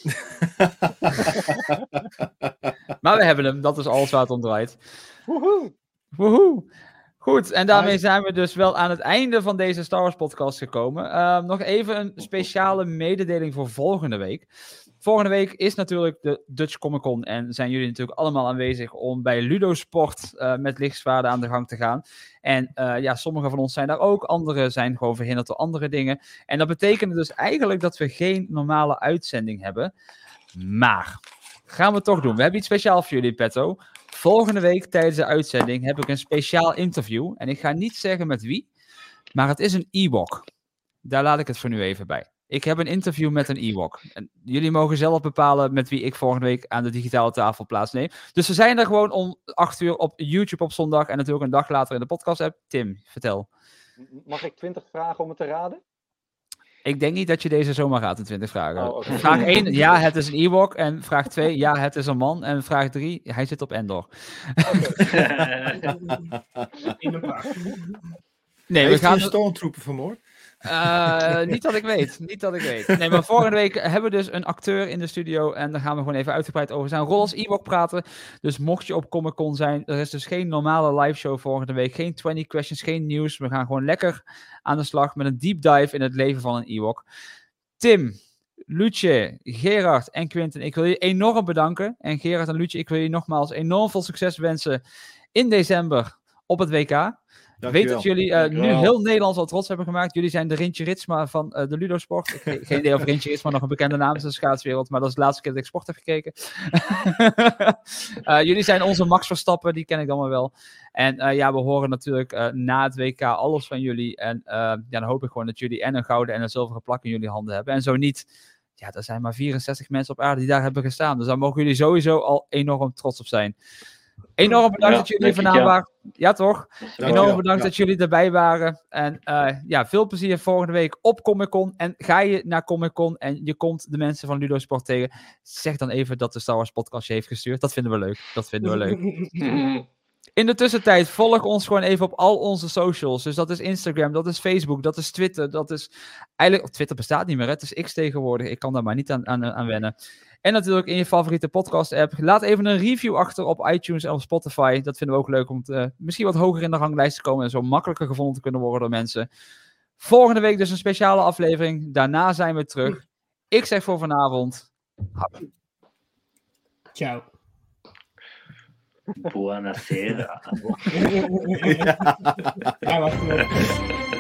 Maar we hebben hem, dat is alles waar het om draait.
Woehoe!
Woehoe! Goed, en daarmee zijn we dus wel aan het einde van deze Star Wars podcast gekomen. Uh, nog even een speciale mededeling voor volgende week. Volgende week is natuurlijk de Dutch Comic Con en zijn jullie natuurlijk allemaal aanwezig om bij Ludosport uh, met lichtzwaarden aan de gang te gaan. En uh, ja, sommige van ons zijn daar ook, anderen zijn gewoon verhinderd door andere dingen. En dat betekent dus eigenlijk dat we geen normale uitzending hebben. Maar, gaan we het toch doen. We hebben iets speciaals voor jullie, petto. Volgende week tijdens de uitzending heb ik een speciaal interview. En ik ga niet zeggen met wie, maar het is een Ewok. Daar laat ik het voor nu even bij. Ik heb een interview met een Ewok. En jullie mogen zelf bepalen met wie ik volgende week aan de digitale tafel plaatsneem. Dus we zijn er gewoon om acht uur op YouTube op zondag en natuurlijk een dag later in de podcast-app. Tim, vertel.
Mag ik twintig vragen om het te raden?
Ik denk niet dat je deze zomaar raadt in twintig vragen.
Oh, okay.
Vraag één, ja, het is een Ewok. En vraag twee, ja, het is een man. En vraag drie, hij zit op Endor.
Okay. In een paar.
Nee,
Heeft
we gaan
een stormtrooper vermoord?
Uh, niet dat ik weet, niet dat ik weet. Nee, maar volgende week hebben we dus een acteur in de studio en daar gaan we gewoon even uitgebreid over zijn rol als Ewok praten. Dus mocht je op Comic Con zijn, er is dus geen normale live show volgende week, geen twintig questions, geen nieuws. We gaan gewoon lekker aan de slag met een deep dive in het leven van een Ewok. Tim, Luutje, Gerard en Quinten, ik wil je enorm bedanken. En Gerard en Luutje, ik wil je nogmaals enorm veel succes wensen in december op het W K. Ik weet dat jullie uh, nu heel Nederlands al trots hebben gemaakt. Jullie zijn de Rintje Ritsma van uh, de Ludosport. Ik heb geen idee of Rintje Ritsma nog een bekende naam is in de schaatswereld, maar dat is de laatste keer dat ik sport heb gekeken. uh, jullie zijn onze Max Verstappen, die ken ik dan maar wel. En uh, ja, we horen natuurlijk uh, na het W K alles van jullie. En uh, ja, dan hoop ik gewoon dat jullie en een gouden en een zilveren plak in jullie handen hebben. En zo niet, ja, er zijn maar vierenzestig mensen op aarde die daar hebben gestaan. Dus daar mogen jullie sowieso al enorm trots op zijn. Enorm bedankt ja, dat jullie vanavond waren. Ja, toch? Ja, enorm bedankt ja. dat jullie erbij waren. En uh, ja, veel plezier volgende week op Comic Con. En ga je naar Comic Con en je komt de mensen van Ludosport tegen, zeg dan even dat de Star Wars podcast je heeft gestuurd. Dat vinden we leuk. Dat vinden we leuk. In de tussentijd, volg ons gewoon even op al onze socials. Dus dat is Instagram, dat is Facebook, dat is Twitter, dat is... Eigenlijk, Twitter bestaat niet meer, hè? Het is X tegenwoordig. Ik kan daar maar niet aan, aan, aan wennen. En natuurlijk in je favoriete podcast-app. Laat even een review achter op iTunes en op Spotify. Dat vinden we ook leuk om te, uh, misschien wat hoger in de ranglijst te komen en zo makkelijker gevonden te kunnen worden door mensen. Volgende week dus een speciale aflevering. Daarna zijn we terug. Ik zeg voor vanavond.
Ciao.
Buonasera.
Ja, wacht even.